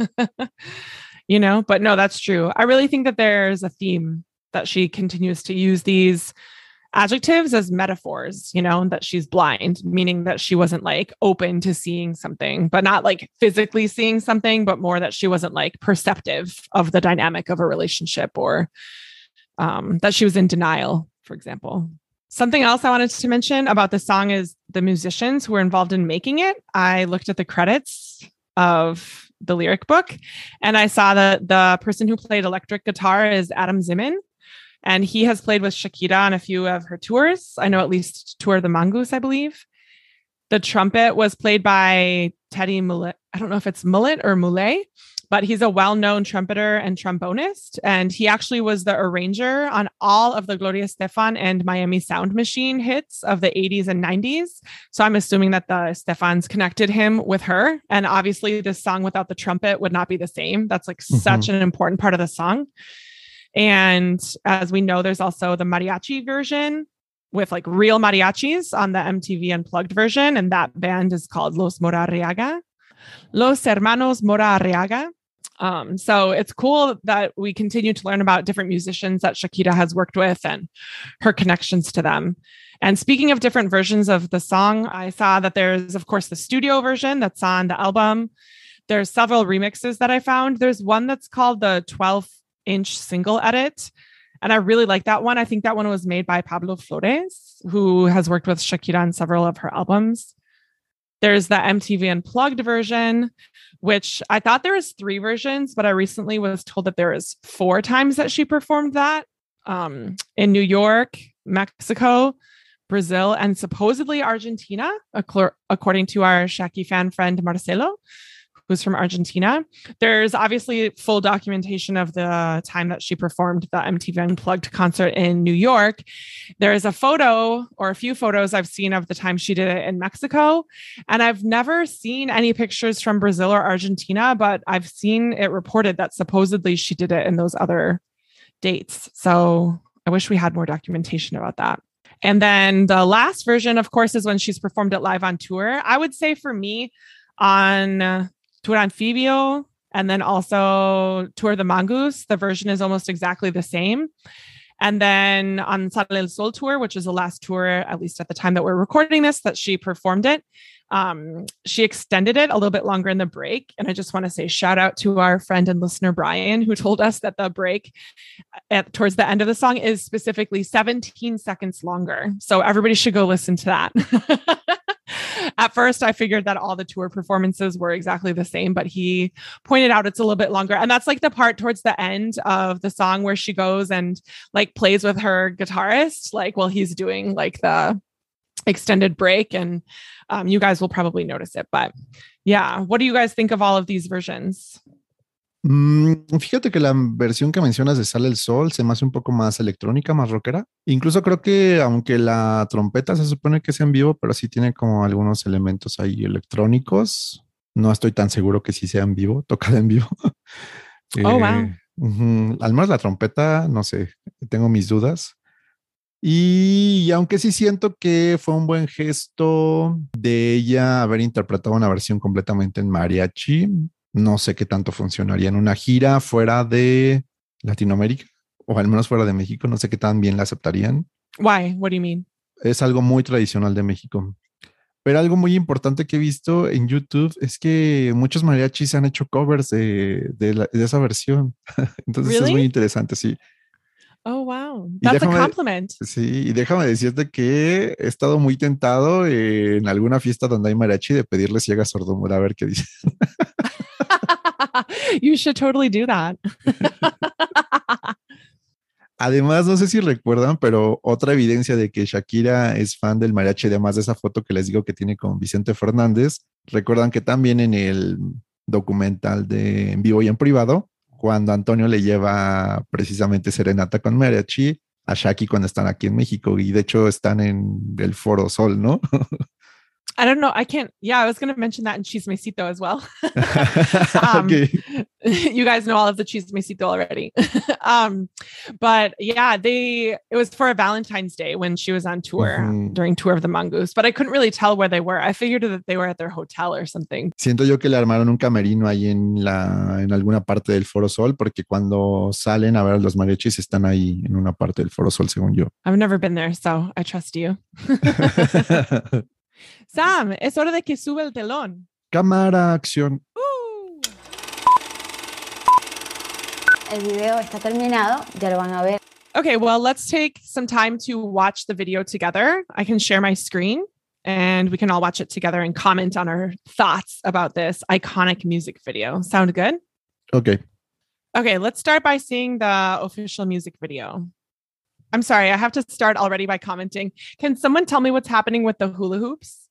[SPEAKER 2] you know, but no, that's true. I really think that there's a theme that she continues to use these adjectives as metaphors, you know, that she's blind, meaning that she wasn't like open to seeing something, but not like physically seeing something, but more that she wasn't like perceptive of the dynamic of a relationship, or that she was in denial, for example. Something else I wanted to mention about the song is the musicians who were involved in making it. I looked at the credits of the lyric book and I saw that the person who played electric guitar is Adam Zimin. And he has played with Shakira on a few of her tours. I know at least Tour de Mangus, I believe. The trumpet was played by Teddy Mullet. I don't know if it's Mullet or Moulet, but he's a well-known trumpeter and trombonist. And he actually was the arranger on all of the Gloria Estefan and Miami Sound Machine hits of the 80s and 90s. So I'm assuming that the Estefans connected him with her. And obviously this song without the trumpet would not be the same. That's like such an important part of the song. And as we know, there's also the mariachi version with like real mariachis on the MTV Unplugged version. And that band is called Los Mora Arriaga. Los Hermanos Mora Arriaga. So it's cool that we continue to learn about different musicians that Shakira has worked with and her connections to them. And speaking of different versions of the song, I saw that there's, of course, the studio version that's on the album. There's several remixes that I found. There's one that's called the 12-inch single edit. And I really like that one. I think that one was made by Pablo Flores, who has worked with Shakira on several of her albums. There's the MTV Unplugged version, which I thought there was 3 versions, but I recently was told that there is 4 times that she performed that in New York, Mexico, Brazil, and supposedly Argentina, according to our Shaki fan friend Marcelo, who's from Argentina. There's obviously full documentation of the time that she performed the MTV Unplugged concert in New York. There's a photo or a few photos I've seen of the time she did it in Mexico. And I've never seen any pictures from Brazil or Argentina, but I've seen it reported that supposedly she did it in those other dates. So I wish we had more documentation about that. And then the last version, of course, is when she's performed it live on tour. I would say for me on Tour Anfibio and then also Tour de Mongoose, the version is almost exactly the same. And then on Sale el Sol tour, which is the last tour, at least at the time that we're recording this, that she performed it, she extended it a little bit longer in the break. And I just want to say shout out to our friend and listener, Brian, who told us that the break towards the end of the song is specifically 17 seconds longer. So everybody should go listen to that. At first, I figured that all the tour performances were exactly the same, but he pointed out it's a little bit longer. And that's like the part towards the end of the song where she goes and like plays with her guitarist, like while he's doing like the extended break. And you guys will probably notice it. But yeah, what do you guys think of all of these versions?
[SPEAKER 1] Fíjate que la versión que mencionas de Sale el Sol se me hace un poco más electrónica, más rockera. Incluso creo que aunque la trompeta se supone que es en vivo, pero sí tiene como algunos elementos ahí electrónicos. No estoy tan seguro que sí sea en vivo, tocada en vivo.
[SPEAKER 2] Oh, wow.
[SPEAKER 1] Al menos la trompeta, no sé, tengo mis dudas. Y aunque sí siento que fue un buen gesto de ella haber interpretado una versión completamente en mariachi, no sé qué tanto funcionaría en una gira fuera de Latinoamérica o al menos fuera de México. No sé qué tan bien la aceptarían.
[SPEAKER 2] Why? What do you mean?
[SPEAKER 1] Es algo muy tradicional de México. Pero algo muy importante que he visto en YouTube es que muchos mariachis han hecho covers de esa versión. Entonces
[SPEAKER 2] Really?
[SPEAKER 1] es muy interesante, sí.
[SPEAKER 2] Oh, wow. That's a compliment.
[SPEAKER 1] Sí, y déjame decirte que he estado muy tentado en alguna fiesta donde hay mariachi de pedirles ciega sordomuda a ver qué dicen.
[SPEAKER 2] You should totally do that.
[SPEAKER 1] Además, no sé si recuerdan, pero otra evidencia de que Shakira es fan del mariachi, además de esa foto que les digo que tiene con Vicente Fernández, recuerdan que también en el documental de En Vivo y en Privado, cuando Antonio le lleva precisamente serenata con mariachi a Shaki cuando están aquí en México, y de hecho están en el Foro Sol, ¿no?
[SPEAKER 2] I don't know. I can't. Yeah, I was going to mention that in Chismecito as well.
[SPEAKER 1] Okay.
[SPEAKER 2] You guys know all of the Chismecito already. But yeah, it was for a Valentine's Day when she was on tour during Tour of the Mongoose, but I couldn't really tell where they were. I figured that they were at their hotel or something.
[SPEAKER 1] Siento yo que le armaron un camerino ahí en alguna parte del Foro Sol, porque cuando salen a ver los mariachis están ahí en una parte del Foro Sol, según yo.
[SPEAKER 2] I've never been there, so I trust you. Sam, es hora de que sube el telón.
[SPEAKER 1] Cámara, acción.
[SPEAKER 4] El video está terminado, ya lo van a ver.
[SPEAKER 2] Okay, well, let's take some time to watch the video together. I can share my screen and we can all watch it together and comment on our thoughts about this iconic music video. Sound good?
[SPEAKER 1] Okay.
[SPEAKER 2] Okay, let's start by seeing the official music video. I'm sorry, I have to start already by commenting. Can someone tell me what's happening with the hula hoops?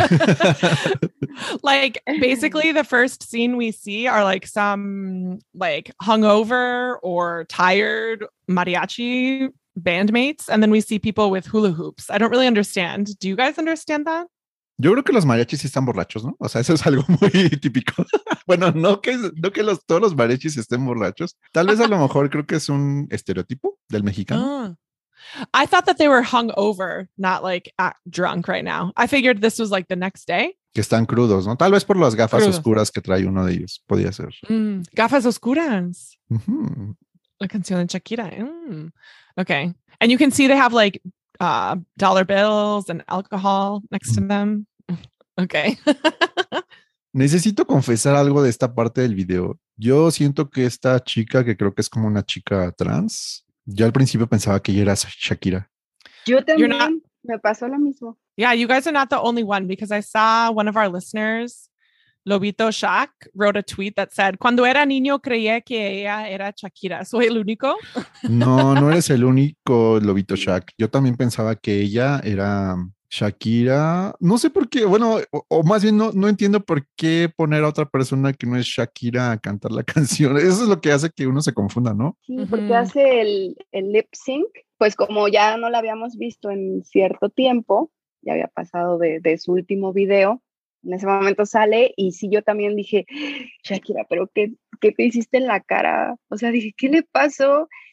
[SPEAKER 2] Like, basically, the first scene we see are like some like hungover or tired mariachi bandmates. And then we see people with hula hoops. I don't really understand. Do you guys understand that?
[SPEAKER 1] Yo creo que los mariachis sí están borrachos, ¿no? O sea, eso es algo muy típico. Bueno, no que todos los mariachis estén borrachos. Tal vez a lo mejor creo que es un estereotipo del mexicano.
[SPEAKER 2] I thought that they were hungover, not like drunk right now. I figured this was like the next day.
[SPEAKER 1] Que están crudos, ¿no? Tal vez por las gafas oscuras que trae uno de ellos. Podría ser.
[SPEAKER 2] Gafas oscuras. La canción de Shakira. Okay. And you can see they have like dollar bills and alcohol next to them. Okay.
[SPEAKER 1] Necesito confesar algo de esta parte del video. Yo siento que esta chica, que creo que es como una chica trans, yo al principio pensaba que ella era Shakira.
[SPEAKER 3] Yo también, me pasó lo mismo.
[SPEAKER 2] Yeah, you guys are not the only one, because I saw one of our listeners, Lobito Shak, wrote a tweet that said, cuando era niño creía que ella era Shakira. ¿Soy el único?
[SPEAKER 1] No, no eres el único, Lobito Shak. Yo también pensaba que ella era Shakira. No sé por qué, bueno, o más bien no entiendo por qué poner a otra persona que no es Shakira a cantar la canción. Eso es lo que hace que uno se confunda, ¿no?
[SPEAKER 3] Sí, porque hace el lip sync, pues como ya no la habíamos visto en cierto tiempo, ya había pasado de su último video, en ese momento sale y sí, yo también dije, Shakira, pero ¿qué te hiciste en la cara? O sea, dije, ¿qué le pasó?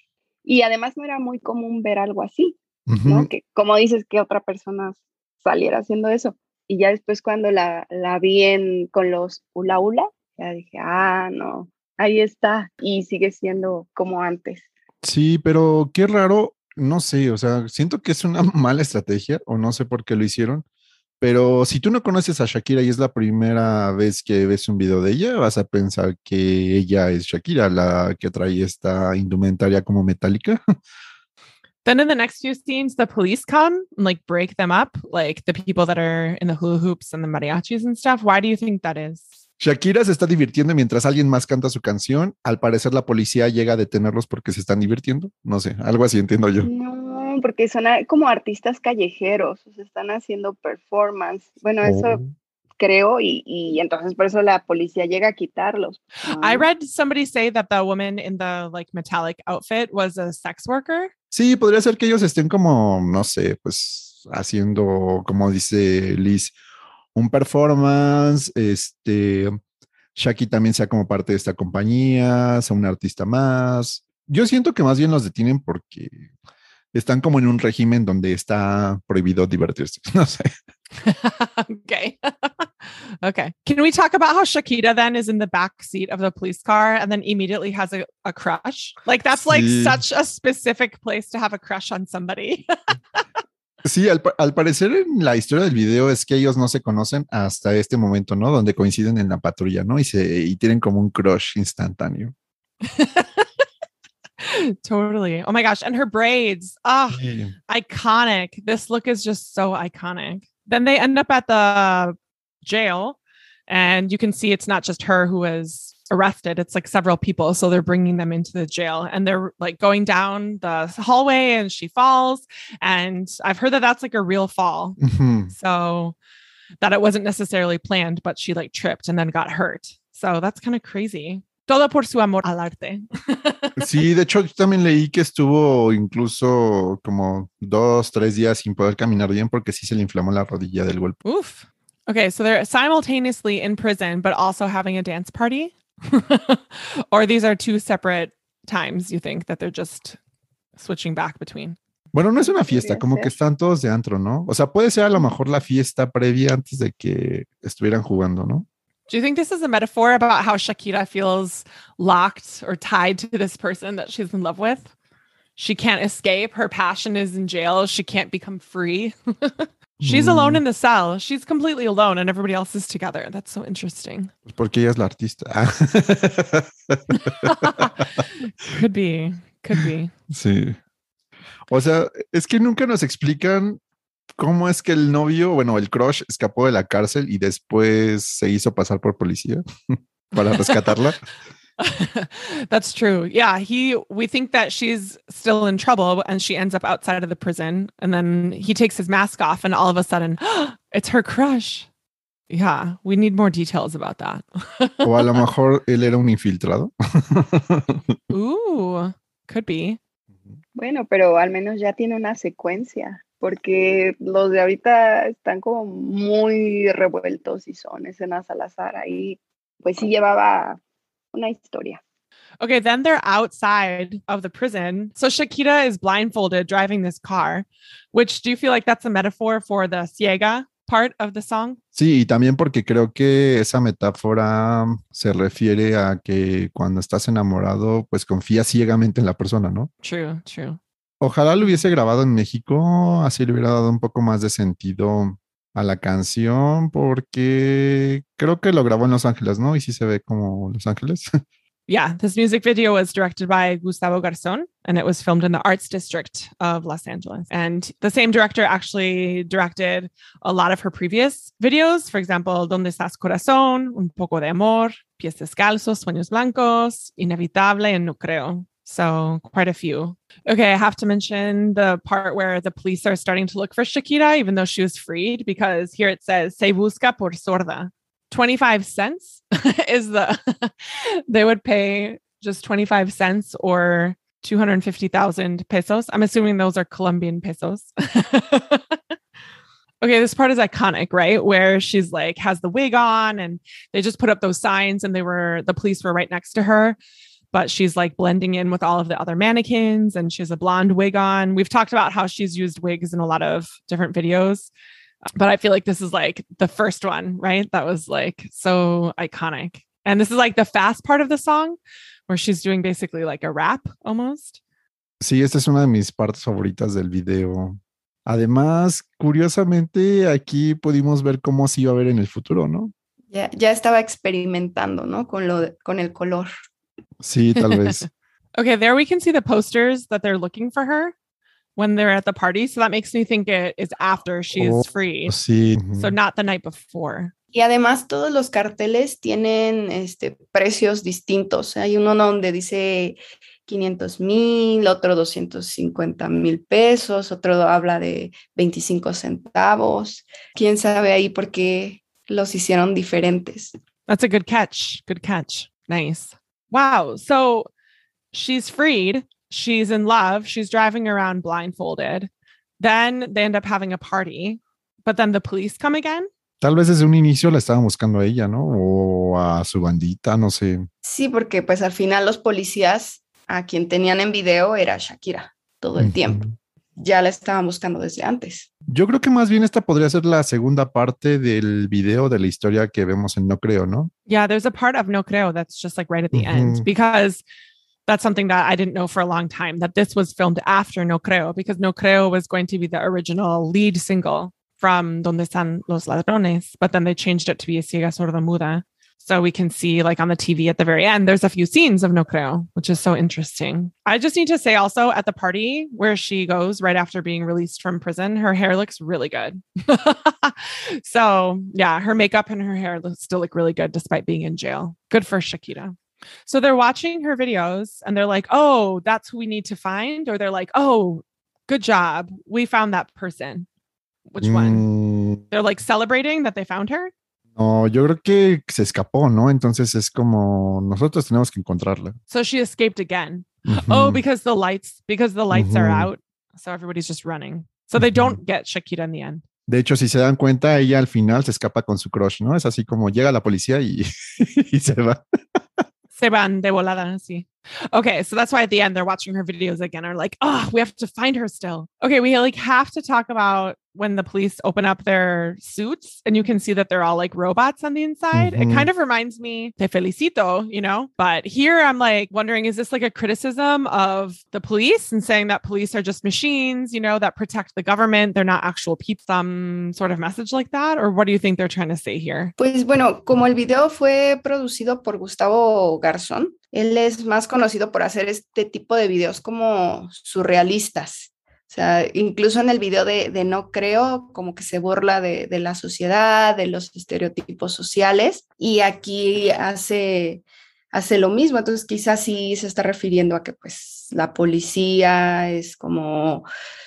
[SPEAKER 3] Y además no era muy común ver algo así, ¿no?
[SPEAKER 1] Ujú.
[SPEAKER 3] Que como dices, que otra persona saliera haciendo eso. Y ya después cuando la vi con los hula hula, ya dije, no, ahí está. Y sigue siendo como antes.
[SPEAKER 1] Sí, pero qué raro, no sé, o sea, siento que es una mala estrategia o no sé por qué lo hicieron, pero si tú no conoces a Shakira y es la primera vez que ves un video de ella, vas a pensar que ella es Shakira, la que trae esta indumentaria como metálica.
[SPEAKER 2] Then in the next few scenes, the police come and like break them up, like the people that are in the hula hoops and the mariachis and stuff. Why do you think that is?
[SPEAKER 1] Shakira se está divirtiendo mientras alguien más canta su canción. Al parecer la policía llega a detenerlos porque se están divirtiendo. No sé, algo así entiendo yo.
[SPEAKER 3] No, porque son como artistas callejeros, o sea, están haciendo performance. Bueno, eso
[SPEAKER 1] Oh.
[SPEAKER 3] creo, y entonces por eso la policía llega a quitarlos.
[SPEAKER 2] I read somebody say that the woman in the like metallic outfit was a sex worker.
[SPEAKER 1] Sí, podría ser que ellos estén como, no sé, pues haciendo, como dice Liz, un performance, Shaki también sea como parte de esta compañía, sea un artista más. Yo siento que más bien los detienen porque están como en un régimen donde está prohibido divertirse. No sé.
[SPEAKER 2] Okay. Okay. Can we talk about how Shakira then is in the back seat of the police car and then immediately has a crush? Like that's like
[SPEAKER 1] Sí.
[SPEAKER 2] such a specific place to have a crush on somebody.
[SPEAKER 1] Sí, al parecer en la historia del video es que ellos no se conocen hasta este momento, ¿no? Donde coinciden en la patrulla, ¿no? Y tienen como un crush instantáneo.
[SPEAKER 2] Totally. Oh my gosh. And her braids. Oh,
[SPEAKER 1] Sí.
[SPEAKER 2] iconic. This look is just so iconic. Then they end up at the jail, and you can see it's not just her who was arrested. It's like several people. So they're bringing them into the jail and they're like going down the hallway and she falls. And I've heard that that's like a real fall.
[SPEAKER 1] Ujú.
[SPEAKER 2] So that it wasn't necessarily planned, but she like tripped and then got hurt. So that's kind of crazy. Todo por su amor al arte.
[SPEAKER 1] Sí, de hecho, yo también leí que estuvo incluso como 2, 3 días sin poder caminar bien porque sí se le inflamó la rodilla del golpe.
[SPEAKER 2] Oof. Okay, so they're simultaneously in prison, but also having a dance party? Or these are two separate times you think that they're just switching back between?
[SPEAKER 1] Bueno, no es una fiesta,
[SPEAKER 3] Podría
[SPEAKER 1] como que
[SPEAKER 3] ser.
[SPEAKER 1] están todos de antro, ¿no? O sea, puede ser a lo mejor la fiesta previa antes de que estuvieran jugando, ¿no?
[SPEAKER 2] Do you think this is a metaphor about how Shakira feels locked or tied to this person that she's in love with? She can't escape. Her passion is in jail. She can't become free. She's alone in the cell. She's completely alone and everybody else is together. That's so interesting.
[SPEAKER 1] Pues porque ella es la artista.
[SPEAKER 2] Could be. Could be.
[SPEAKER 1] Sí. O sea, es que nunca nos explican cómo es que el novio, bueno, el crush escapó de la cárcel y después se hizo pasar por policía para rescatarla.
[SPEAKER 2] That's true. Yeah, we think that she's still in trouble and she ends up outside of the prison and then he takes his mask off and all of a sudden it's her crush. Yeah, we need more details about that.
[SPEAKER 1] O a lo mejor él era un infiltrado.
[SPEAKER 2] Ooh, could be.
[SPEAKER 3] Bueno, pero al menos ya tiene una secuencia, porque los de ahorita están como muy revueltos y son escenas al azar. Ahí, pues sí llevaba una historia.
[SPEAKER 2] Okay, then they're outside of the prison. So Shakira is blindfolded driving this car, which do you feel like that's a metaphor for the ciega part of the song?
[SPEAKER 1] Sí, y también porque creo que esa metáfora se refiere a que cuando estás enamorado, pues confías ciegamente en la persona, ¿no?
[SPEAKER 2] True, true.
[SPEAKER 1] Ojalá lo hubiese grabado en México, así le hubiera dado un poco más de sentido a la canción, porque creo que lo grabó en Los Ángeles, ¿no? Y sí se ve como Los Ángeles.
[SPEAKER 2] Yeah, this music video was directed by Gustavo Garzón and it was filmed in the Arts District of Los Angeles. And the same director actually directed a lot of her previous videos. For example, ¿Dónde estás, corazón? Un poco de amor, Pies descalzos, Sueños blancos, Inevitable, and No creo. So quite a few. Okay, I have to mention the part where the police are starting to look for Shakira, even though she was freed, because here it says, se busca por sorda. 25 cents is they would pay just 25 cents or 250,000 pesos. I'm assuming those are Colombian pesos. Okay, this part is iconic, right? Where she's like, has the wig on and they just put up those signs and the police were right next to her. but she's like blending in with all of the other mannequins and she has a blonde wig on. We've talked about how she's used wigs in a lot of different videos, but I feel like this is like the first one, right? That was like so iconic. And this is like the fast part of the song where she's doing basically like a rap almost.
[SPEAKER 1] Sí, esta es una de mis partes favoritas del video. Además, curiosamente, aquí pudimos ver cómo se iba a ver en el futuro, ¿no?
[SPEAKER 5] Ya estaba experimentando, ¿no? Con el color.
[SPEAKER 1] Sí, tal vez.
[SPEAKER 2] Okay, there we can see the posters that they're looking for her when they're at the party. So that makes me think it is after she's free.
[SPEAKER 1] Sí.
[SPEAKER 2] So not the night before.
[SPEAKER 5] Y además todos los carteles tienen precios distintos. Hay uno donde dice 500,000, otro 250,000 pesos, otro habla de 25 centavos. ¿Quién sabe ahí por qué los hicieron diferentes?
[SPEAKER 2] That's a good catch. Good catch. Nice. Wow. So she's freed. She's in love. She's driving around blindfolded. Then they end up having a party. But then the police come again.
[SPEAKER 1] Tal vez desde un inicio la estaban buscando a ella, ¿no? O a su bandita, no sé.
[SPEAKER 5] Sí, porque pues al final los policías a quien tenían en video era Shakira todo el tiempo. Ya la estaban buscando desde antes.
[SPEAKER 1] Yo creo que más bien esta podría ser la segunda parte del video de la historia que vemos en No Creo, ¿no?
[SPEAKER 2] Yeah, there's a part of No Creo that's just like right at the end, because that's something that I didn't know for a long time, that this was filmed after No Creo, because No Creo was going to be the original lead single from Donde Están los Ladrones, but then they changed it to be A Ciega Sorda Muda. So we can see like on the TV at the very end, there's a few scenes of No Creo, which is so interesting. I just need to say also at the party where she goes right after being released from prison, her hair looks really good. So yeah, her makeup and her hair still look really good despite being in jail. Good for Shakira. So they're watching her videos and they're like, oh, that's who we need to find. Or they're like, oh, good job. We found that person. Which one? They're like celebrating that they found her.
[SPEAKER 1] No, yo creo que se escapó, ¿no? Entonces es como nosotros tenemos que encontrarla.
[SPEAKER 2] So she escaped again. Oh, because the lights are out. So everybody's just running. So they don't get Shakira in the end.
[SPEAKER 1] De hecho, si se dan cuenta, ella al final se escapa con su crush, ¿no? Es así como llega la policía y, y se va.
[SPEAKER 2] Se van de volada, sí. Okay, so that's why at the end they're watching her videos again, are like, oh, we have to find her still. Okay, we like have to talk about when the police open up their suits and you can see that they're all like robots on the inside. It kind of reminds me Te Felicito, you know? But here I'm like wondering, is this like a criticism of the police and saying that police are just machines, you know, that protect the government? They're not actual people, some sort of message like that? Or what do you think they're trying to say here?
[SPEAKER 5] Pues bueno, como el video fue producido por Gustavo Garzón, él es más conocido por hacer este tipo de videos como surrealistas. O sea, incluso en el video de No Creo, como que se burla de la sociedad, de los estereotipos sociales, y aquí hace lo mismo. Entonces quizás sí se está refiriendo a que pues la policía es como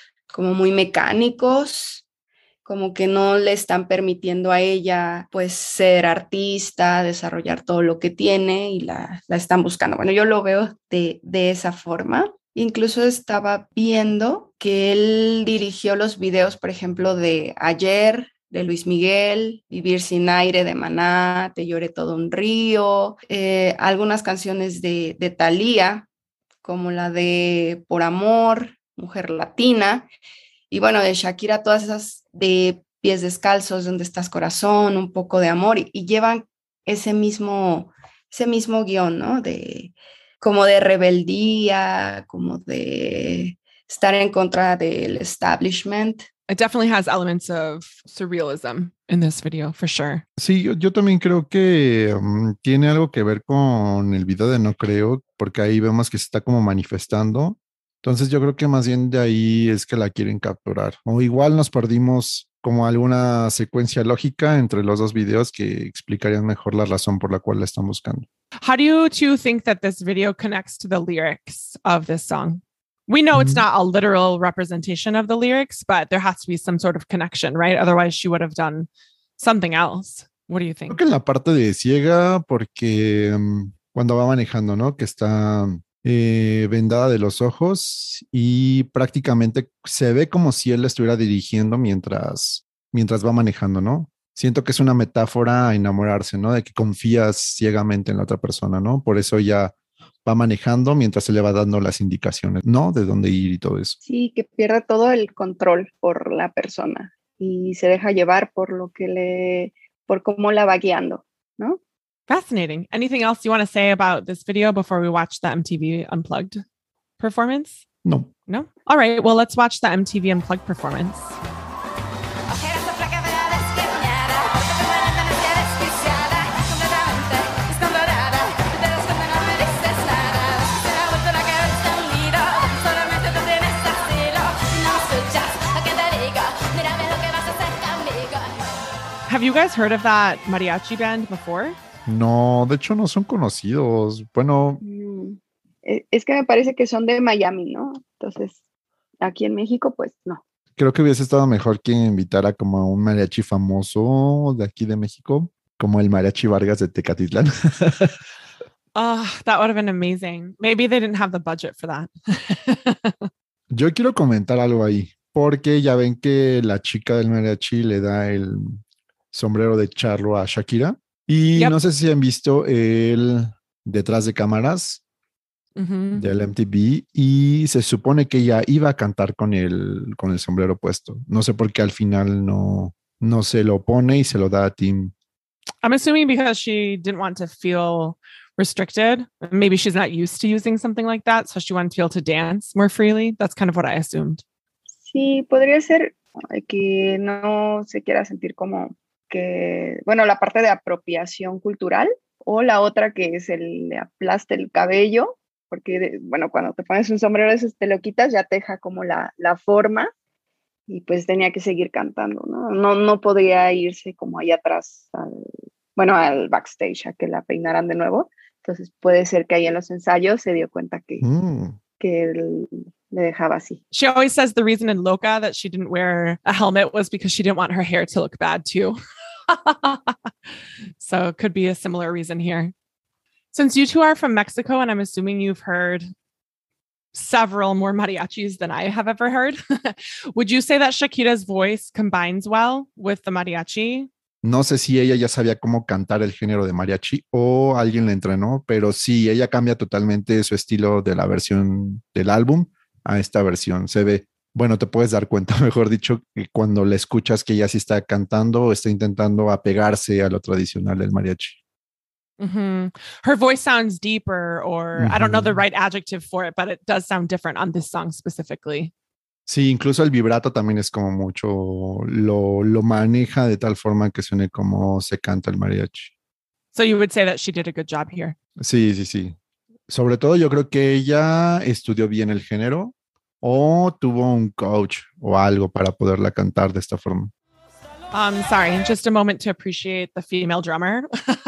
[SPEAKER 5] muy mecánicos, como que no le están permitiendo a ella pues ser artista, desarrollar todo lo que tiene y la están buscando. Bueno, yo lo veo de esa forma. Incluso estaba viendo que él dirigió los videos, por ejemplo, de Ayer, de Luis Miguel, Vivir sin aire de Maná, Te lloré todo un río, algunas canciones de Thalía, como la de Por Amor, Mujer Latina, y bueno, de Shakira, todas esas de Pies Descalzos, Donde estás corazón, Un poco de amor, y llevan ese mismo guión, ¿no? Como de rebeldía, como de estar en contra del establishment.
[SPEAKER 2] It definitely has elements of surrealism in this video, for sure.
[SPEAKER 1] Sí, yo también creo que tiene algo que ver con el video de No Creo, porque ahí vemos que se está como manifestando. Entonces yo creo que más bien de ahí es que la quieren capturar. O igual nos perdimos como alguna secuencia lógica entre los dos videos que explicarían mejor la razón por la cual la están buscando.
[SPEAKER 2] How do you two think that this video connects to the lyrics of this song? We know it's not a literal representation of the lyrics, but there has to be some sort of connection, right? Otherwise she would have done something else. What do you think?
[SPEAKER 1] Creo que en la parte de ciega, porque cuando va manejando, ¿no? Que está vendada de los ojos y prácticamente se ve como si él la estuviera dirigiendo mientras va manejando, ¿no? Siento que es una metáfora a enamorarse, ¿no? De que confías ciegamente en la otra persona, ¿no? Por eso ya va manejando mientras se le va dando las indicaciones, ¿no? De dónde ir y todo eso.
[SPEAKER 3] Sí, que pierde todo el control por la persona y se deja llevar por cómo la va guiando, ¿no?
[SPEAKER 2] Fascinating. Anything else you want to say about this video before we watch the MTV Unplugged performance?
[SPEAKER 1] No.
[SPEAKER 2] No? All right, well, let's watch the MTV Unplugged performance. Have you guys heard of that mariachi band before?
[SPEAKER 1] No, de hecho no son conocidos. Bueno,
[SPEAKER 3] Es que me parece que son de Miami, ¿no? Entonces, aquí en México, pues no.
[SPEAKER 1] creo que hubiese estado mejor que invitara como a un mariachi famoso de aquí de México, como el Mariachi Vargas de Tecatitlán.
[SPEAKER 2] Oh, that would have been amazing. Maybe they didn't have the budget for that.
[SPEAKER 1] Yo quiero comentar algo ahí, porque ya ven que la chica del mariachi le da el sombrero de charro a Shakira. Y
[SPEAKER 2] Yep.
[SPEAKER 1] no sé si han visto el detrás de cámaras
[SPEAKER 2] Mhm.
[SPEAKER 1] del MTV y se supone que ella iba a cantar con el sombrero puesto. No sé por qué al final no se lo pone y se lo da a Tim.
[SPEAKER 2] I'm assuming because she didn't want to feel restricted. Maybe she's not used to using something like that, so she wanted to be able to dance more freely. That's kind of what I assumed.
[SPEAKER 3] Sí, podría ser que no se quiera sentir como que, bueno, la parte de apropiación cultural o la otra que es le aplaste el cabello, porque, bueno, cuando te pones un sombrero de esos te lo quitas, ya te deja como la forma y pues tenía que seguir cantando, ¿no? No podía irse como allá atrás, al backstage a que la peinaran de nuevo. Entonces puede ser que ahí en los ensayos se dio cuenta que le dejaba así.
[SPEAKER 2] She always says the reason in Loca that she didn't wear a helmet was because she didn't want her hair to look bad too. So it could be a similar reason here. Since you two are from Mexico, and I'm assuming you've heard several more mariachis than I have ever heard, would you say that Shakira's voice combines well with the mariachi?
[SPEAKER 1] No sé si ella ya sabía cómo cantar el género de mariachi o alguien le entrenó, pero sí, ella cambia totalmente su estilo de la versión del álbum a esta versión. Se ve, bueno, te puedes dar cuenta, mejor dicho, que cuando le escuchas que ella sí está cantando o está intentando apegarse a lo tradicional del mariachi.
[SPEAKER 2] Mm-hmm. Her voice sounds deeper, or I don't know the right adjective for it, but it does sound different on this song specifically.
[SPEAKER 1] Sí, incluso el vibrato también es como mucho, lo maneja de tal forma que suene como se canta el mariachi.
[SPEAKER 2] So you would say that she did a good job here.
[SPEAKER 1] Sí. Sobre todo yo creo que ella estudió bien el género o tuvo un coach o algo para poderla cantar de esta forma.
[SPEAKER 2] Sorry, just a moment to appreciate the female drummer.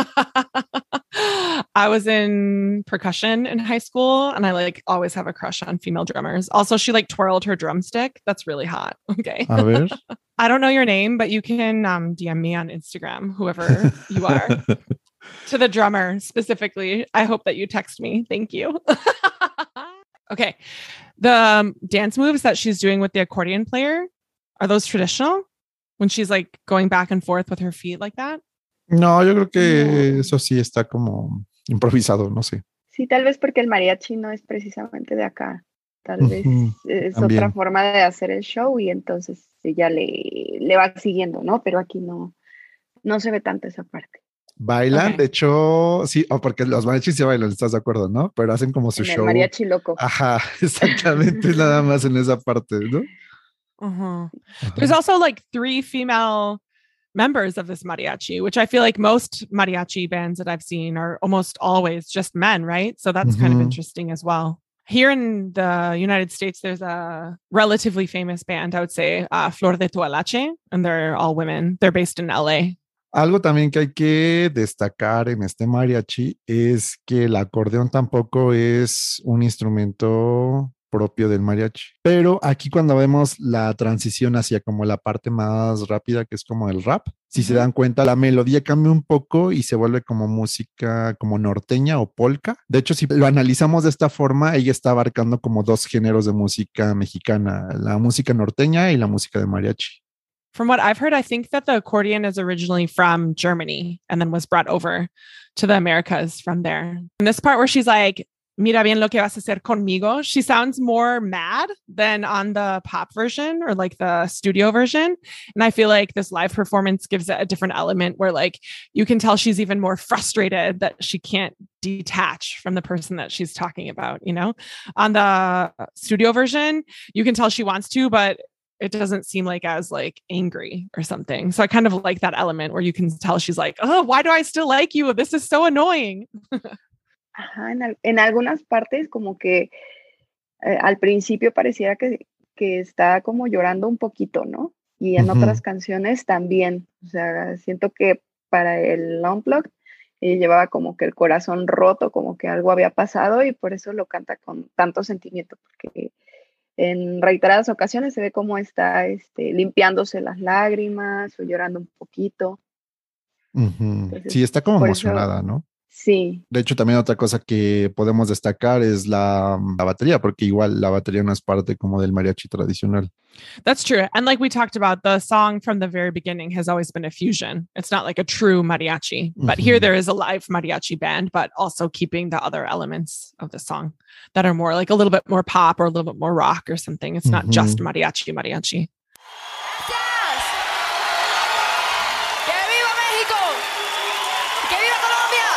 [SPEAKER 2] I was in percussion in high school, and I always have a crush on female drummers. Also, she twirled her drumstick. That's really hot. Okay.
[SPEAKER 1] A ver.
[SPEAKER 2] I don't know your name, but you can DM me on Instagram, whoever you are. To the drummer specifically, I hope that you text me. Thank you. Okay. The dance moves that she's doing with the accordion player, are those traditional? When she's going back and forth with her feet like that?
[SPEAKER 1] No, yo creo que eso sí está como improvisado, no sé.
[SPEAKER 3] Sí, tal vez porque el mariachi no es precisamente de acá. Tal vez es
[SPEAKER 1] también
[SPEAKER 3] otra forma de hacer el show y entonces ella le va siguiendo, ¿no? Pero aquí no se ve tanto esa parte.
[SPEAKER 1] Bailan,
[SPEAKER 2] Okay.
[SPEAKER 1] de hecho, sí, porque los mariachis se bailan, ¿estás de acuerdo, no? Pero hacen como su
[SPEAKER 3] En
[SPEAKER 1] show.
[SPEAKER 3] el mariachi loco.
[SPEAKER 1] Ajá, exactamente, nada más en esa parte, ¿no?
[SPEAKER 2] Uh-huh.
[SPEAKER 1] Ajá.
[SPEAKER 2] There's also 3 female members of this mariachi, which I feel like most mariachi bands that I've seen are almost always just men, right? So that's kind of interesting as well. Here in the United States, there's a relatively famous band, I would say, Flor de Tualache, and they're all women. They're based in LA.
[SPEAKER 1] Algo también que hay que destacar en este mariachi es que el acordeón tampoco es un instrumento propio del mariachi. Pero aquí cuando vemos la transición hacia como la parte más rápida, que es como el rap, si se dan cuenta, la melodía cambia un poco y se vuelve como música como norteña o polka. De hecho, si lo analizamos de esta forma, ella está abarcando como 2 géneros de música mexicana, la música norteña y la música de mariachi.
[SPEAKER 2] From what I've heard, I think that the accordion is originally from Germany and then was brought over to the Americas from there. And this part where she's Mira bien lo que vas a hacer conmigo. She sounds more mad than on the pop version or like the studio version. And I feel like this live performance gives it a different element where like you can tell she's even more frustrated that she can't detach from the person that she's talking about, you know? On the studio version, you can tell she wants to, but it doesn't seem like as like angry or something. So I kind of like that element where you can tell she's like, oh, why do I still like you? This is so annoying.
[SPEAKER 3] Ajá, en algunas partes como que al principio pareciera que está como llorando un poquito, ¿no? Y en otras canciones también. O sea, siento que para el Unplugged llevaba como que el corazón roto, como que algo había pasado y por eso lo canta con tanto sentimiento, porque en reiteradas ocasiones se ve como está limpiándose las lágrimas o llorando un poquito. Entonces,
[SPEAKER 1] sí, está como
[SPEAKER 3] por
[SPEAKER 1] emocionada,
[SPEAKER 3] eso,
[SPEAKER 1] ¿no?
[SPEAKER 3] sí.
[SPEAKER 1] De hecho, también otra cosa que podemos destacar es la batería, porque igual la batería no es parte como del mariachi tradicional.
[SPEAKER 2] That's true. And like we talked about, the song from the very beginning has always been a fusion. It's not like a true mariachi, but here there is a live mariachi band, but also keeping the other elements of the song that are more like a little bit more pop or a little bit more rock or something. It's not just mariachi.
[SPEAKER 6] Gracias. ¡Que viva México! ¡Que viva Colombia!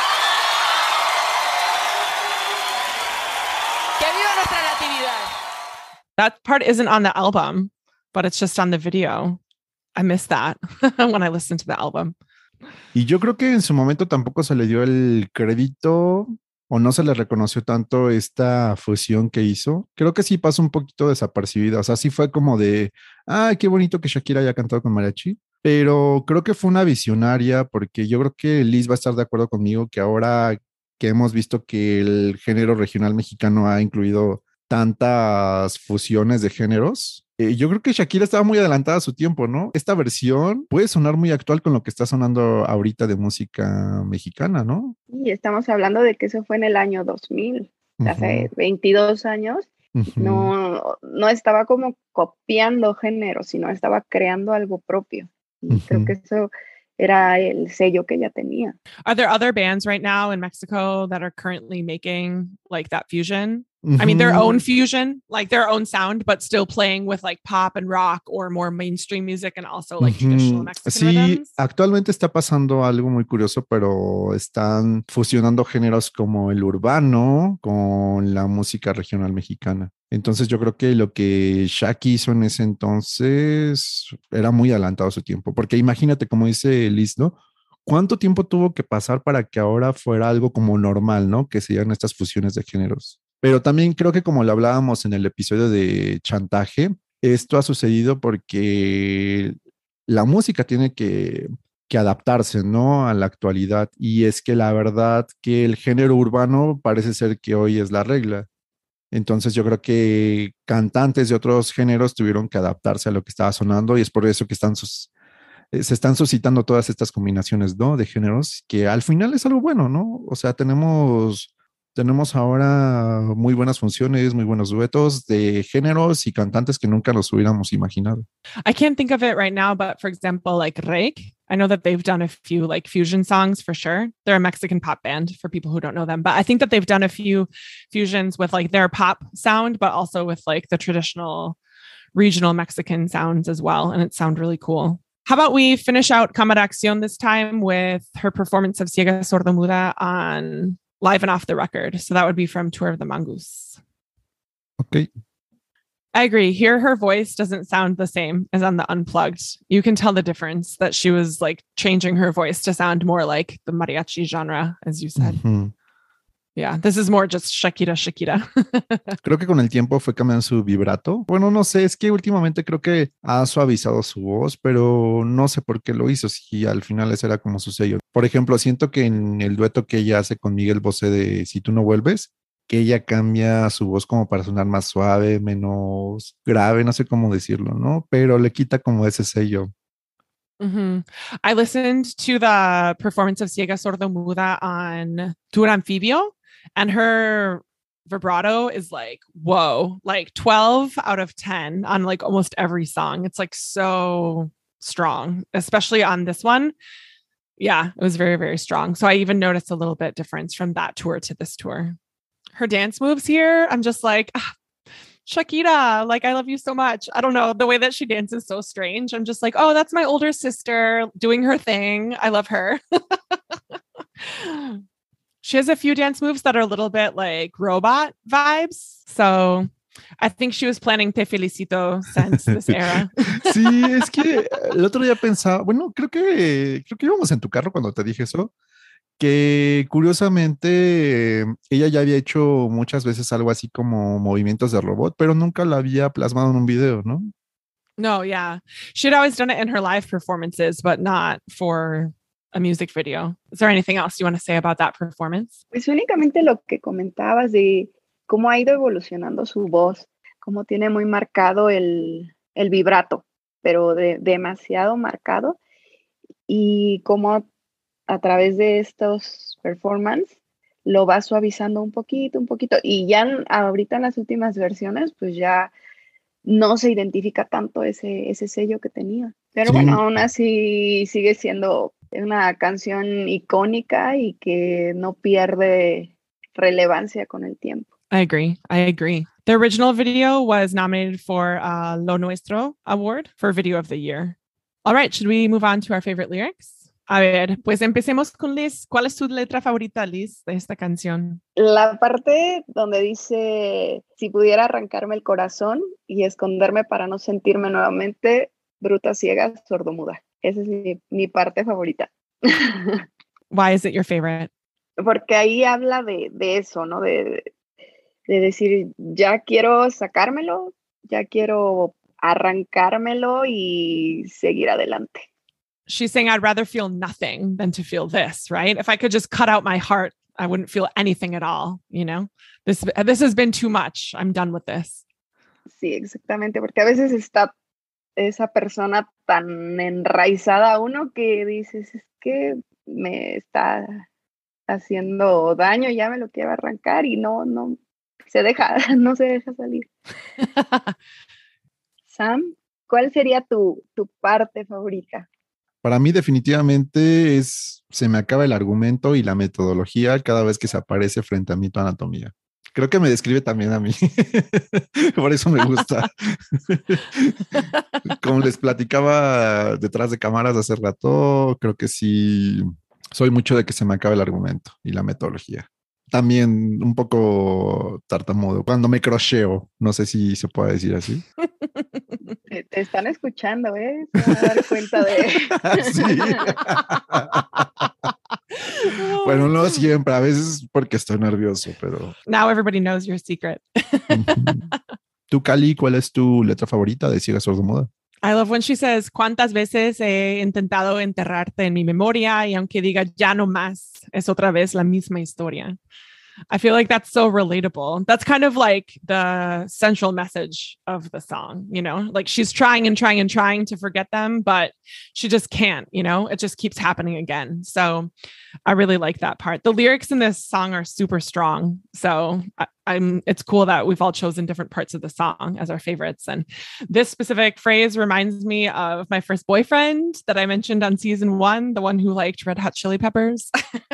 [SPEAKER 6] ¡Que viva nuestra natividad!
[SPEAKER 2] That part isn't on the album, but it's just on the video. I miss that when I listen to the album.
[SPEAKER 1] Y yo creo que en su momento tampoco se le dio el crédito o no se le reconoció tanto esta fusión que hizo. Creo que sí pasó un poquito desapercibida. O sea, sí fue como de, ay, qué bonito que Shakira haya cantado con mariachi. Pero creo que fue una visionaria porque yo creo que Liz va a estar de acuerdo conmigo que ahora que hemos visto que el género regional mexicano ha incluido tantas fusiones de géneros, yo creo que Shakira estaba muy adelantada a su tiempo, ¿no? Esta versión puede sonar muy actual con lo que está sonando ahorita de música mexicana, ¿no?
[SPEAKER 3] Y estamos hablando de que eso fue en el año 2000, hace 22 años. No estaba como copiando género, sino estaba creando algo propio. Y creo que eso era el sello que ella tenía.
[SPEAKER 2] Are there other bands right now in Mexico that are currently making like that fusion? I mean, their own fusion, like their own sound, but still playing with like pop and rock or more mainstream music and also like traditional Mexican rhythms.
[SPEAKER 1] Actualmente está pasando algo muy curioso, pero están fusionando géneros como el urbano con la música regional mexicana. Entonces yo creo que lo que Shaki hizo en ese entonces era muy adelantado a su tiempo, porque imagínate, como dice Liz, ¿no? ¿Cuánto tiempo tuvo que pasar para que ahora fuera algo como normal, ¿no? Que se dieran estas fusiones de géneros. Pero también creo que como lo hablábamos en el episodio de Chantaje, esto ha sucedido porque la música tiene que adaptarse, ¿no? A la actualidad. Y es que la verdad que el género urbano parece ser que hoy es la regla. Entonces yo creo que cantantes de otros géneros tuvieron que adaptarse a lo que estaba sonando y es por eso que se están suscitando todas estas combinaciones, ¿no? De géneros que al final es algo bueno, ¿no? O sea, tenemos ahora muy buenas funciones, muy buenos duetos de géneros y cantantes que nunca los hubiéramos imaginado.
[SPEAKER 2] I can't think of it right now, but for example, like Reik, I know that they've done a few like fusion songs for sure. They're a Mexican pop band for people who don't know them, but I think that they've done a few fusions with like their pop sound, but also with like the traditional regional Mexican sounds as well. And it sounds really cool. How about we finish out Cámara Acción this time with her performance of Ciega Sordomuda on Live and Off the Record. So that would be from Tour of the Mongoose.
[SPEAKER 1] Okay.
[SPEAKER 2] I agree. Here, her voice doesn't sound the same as on the Unplugged. You can tell the difference that she was like changing her voice to sound more like the mariachi genre, as you said. Yeah, this is more just Shakira.
[SPEAKER 1] Creo que con el tiempo fue cambiando su vibrato. Bueno, no sé, es que últimamente creo que ha suavizado su voz, pero no sé por qué lo hizo, si al final ese era como su sello. Por ejemplo, siento que en el dueto que ella hace con Miguel Bosé de Si tú no vuelves, que ella cambia su voz como para sonar más suave, menos grave, no sé cómo decirlo, ¿no? Pero le quita como ese sello.
[SPEAKER 2] I listened to the performance of Ciega Sordomuda on Tour Anfibio, and her vibrato is like, whoa, like 12 out of 10 on like almost every song. It's like so strong, especially on this one. Yeah, it was very, very strong. So I even noticed a little bit difference from that tour to this tour. her dance moves here, I'm just like, Shakira, like, I love you so much. I don't know. The way that she dances is so strange. I'm just like, oh, that's my older sister doing her thing. I love her. She has a few dance moves that are a little bit like robot vibes. So I think she was planning Te Felicito since this era.
[SPEAKER 1] Sí, es que el otro día pensaba, bueno, creo que íbamos en tu carro cuando te dije eso, que curiosamente ella ya había hecho muchas veces algo así como movimientos de robot, pero nunca la había plasmado en un video, ¿no?
[SPEAKER 2] No, yeah. She'd always done it in her live performances, but not for a music video. Is there anything else you want to say about that performance?
[SPEAKER 3] Pues únicamente lo que comentabas de cómo ha ido evolucionando su voz, cómo tiene muy marcado el vibrato, pero demasiado marcado, y cómo a través de estos performances lo va suavizando un poquito, y ya ahorita en las últimas versiones, pues ya no se identifica tanto ese sello que tenía. Pero
[SPEAKER 1] sí,
[SPEAKER 3] bueno, aún así sigue siendo una canción icónica y que no pierde relevancia con el tiempo.
[SPEAKER 2] I agree. The original video was nominated for Lo Nuestro Award for Video of the Year. All right, should we move on to our favorite lyrics? A ver, pues empecemos con Liz. ¿Cuál es tu letra favorita, Liz, de esta canción?
[SPEAKER 3] La parte donde dice, si pudiera arrancarme el corazón y esconderme para no sentirme nuevamente bruta, ciega, sordomuda. Esa es mi parte favorita.
[SPEAKER 2] Why is it your favorite?
[SPEAKER 3] Porque ahí habla de eso, ¿no? De decir, ya quiero sacármelo, ya quiero arrancármelo y seguir adelante.
[SPEAKER 2] She's saying, I'd rather feel nothing than to feel this, right? If I could just cut out my heart, I wouldn't feel anything at all, you know? This has been too much. I'm done with this.
[SPEAKER 3] Sí, exactamente, porque a veces está esa persona tan enraizada a uno que dices, es que me está haciendo daño, ya me lo quiero arrancar y no se deja salir. Sam, ¿cuál sería tu parte favorita?
[SPEAKER 1] Para mí definitivamente se me acaba el argumento y la metodología cada vez que se aparece frente a mí tu anatomía. Creo que me describe también a mí. Por eso me gusta. Como les platicaba detrás de cámaras hace rato, creo que sí soy mucho de que se me acabe el argumento y la metodología. También un poco tartamudo. Cuando me crocheo, no sé si se puede decir así.
[SPEAKER 3] Te están escuchando, ¿eh? Se van a dar cuenta de...
[SPEAKER 1] Sí. Bueno, no siempre, a veces porque estoy nervioso, pero...
[SPEAKER 2] Now everybody knows your secret.
[SPEAKER 1] ¿Tú, Cali, cuál es tu letra favorita de Ciega Sordomuda?
[SPEAKER 2] I love when she says, ¿cuántas veces he intentado enterrarte en mi memoria y aunque diga ya no más, es otra vez la misma historia? I feel like that's so relatable. That's kind of like the central message of the song, you know, like she's trying to forget them, but she just can't, you know, it just keeps happening again. So I really like that part. The lyrics in this song are super strong. So it's cool that we've all chosen different parts of the song as our favorites. And this specific phrase reminds me of my first boyfriend that I mentioned on season 1, the one who liked Red Hot Chili Peppers.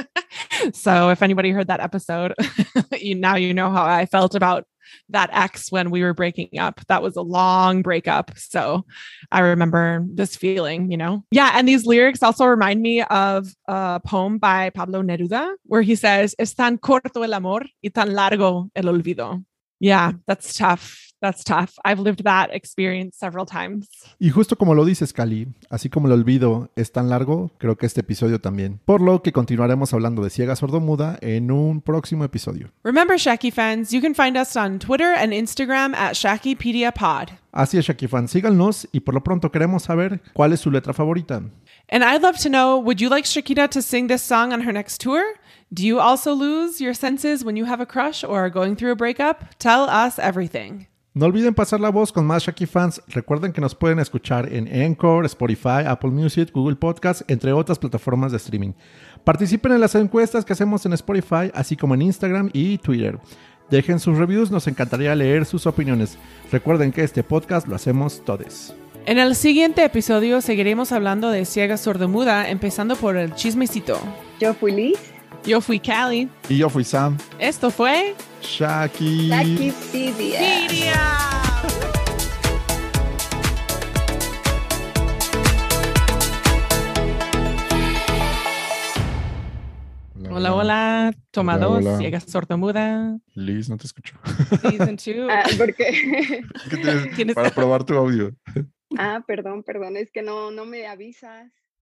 [SPEAKER 2] So if anybody heard that episode, now you know how I felt about that ex when we were breaking up. That was a long breakup. So I remember this feeling, you know? Yeah. And these lyrics also remind me of a poem by Pablo Neruda, where he says, es tan corto el amor y tan largo el olvido. Yeah, that's tough. That's tough. I've lived that experience several times.
[SPEAKER 1] Y justo como lo dices, Cali, así como el olvido es tan largo, creo que este episodio también. Por lo que continuaremos hablando de Ciega Sordomuda en un próximo episodio.
[SPEAKER 2] Remember, Shaki fans, you can find us on Twitter and Instagram at ShakiPediaPod.
[SPEAKER 1] Así es, Shaki fans, síganos y por lo pronto queremos saber cuál es su letra favorita.
[SPEAKER 2] And I'd love to know, would you like Shakira to sing this song on her next tour? Do you also lose your senses when you have a crush or are going through a breakup? Tell us everything.
[SPEAKER 1] No olviden pasar la voz con más Shaki fans. Recuerden que nos pueden escuchar en Anchor, Spotify, Apple Music, Google Podcasts, entre otras plataformas de streaming. Participen en las encuestas que hacemos en Spotify, así como en Instagram y Twitter. Dejen sus reviews, nos encantaría leer sus opiniones. Recuerden que este podcast lo hacemos todos.
[SPEAKER 2] En el siguiente episodio seguiremos hablando de Ciega Sordomuda, empezando por el chismecito.
[SPEAKER 3] Yo fui Liz.
[SPEAKER 2] Yo fui Callie.
[SPEAKER 1] Y yo fui Sam.
[SPEAKER 2] Esto fue
[SPEAKER 3] Shakipedia.
[SPEAKER 2] Pedia. Hola, hola. Toma
[SPEAKER 1] Hola,
[SPEAKER 2] dos,
[SPEAKER 1] hola.
[SPEAKER 2] ciega sordomuda.
[SPEAKER 1] Liz, no te escucho.
[SPEAKER 2] Season 2.
[SPEAKER 3] ¿Por qué?
[SPEAKER 1] Es que
[SPEAKER 2] ¿Tienes-
[SPEAKER 1] para probar tu audio.
[SPEAKER 3] Perdón, es que no me avisas.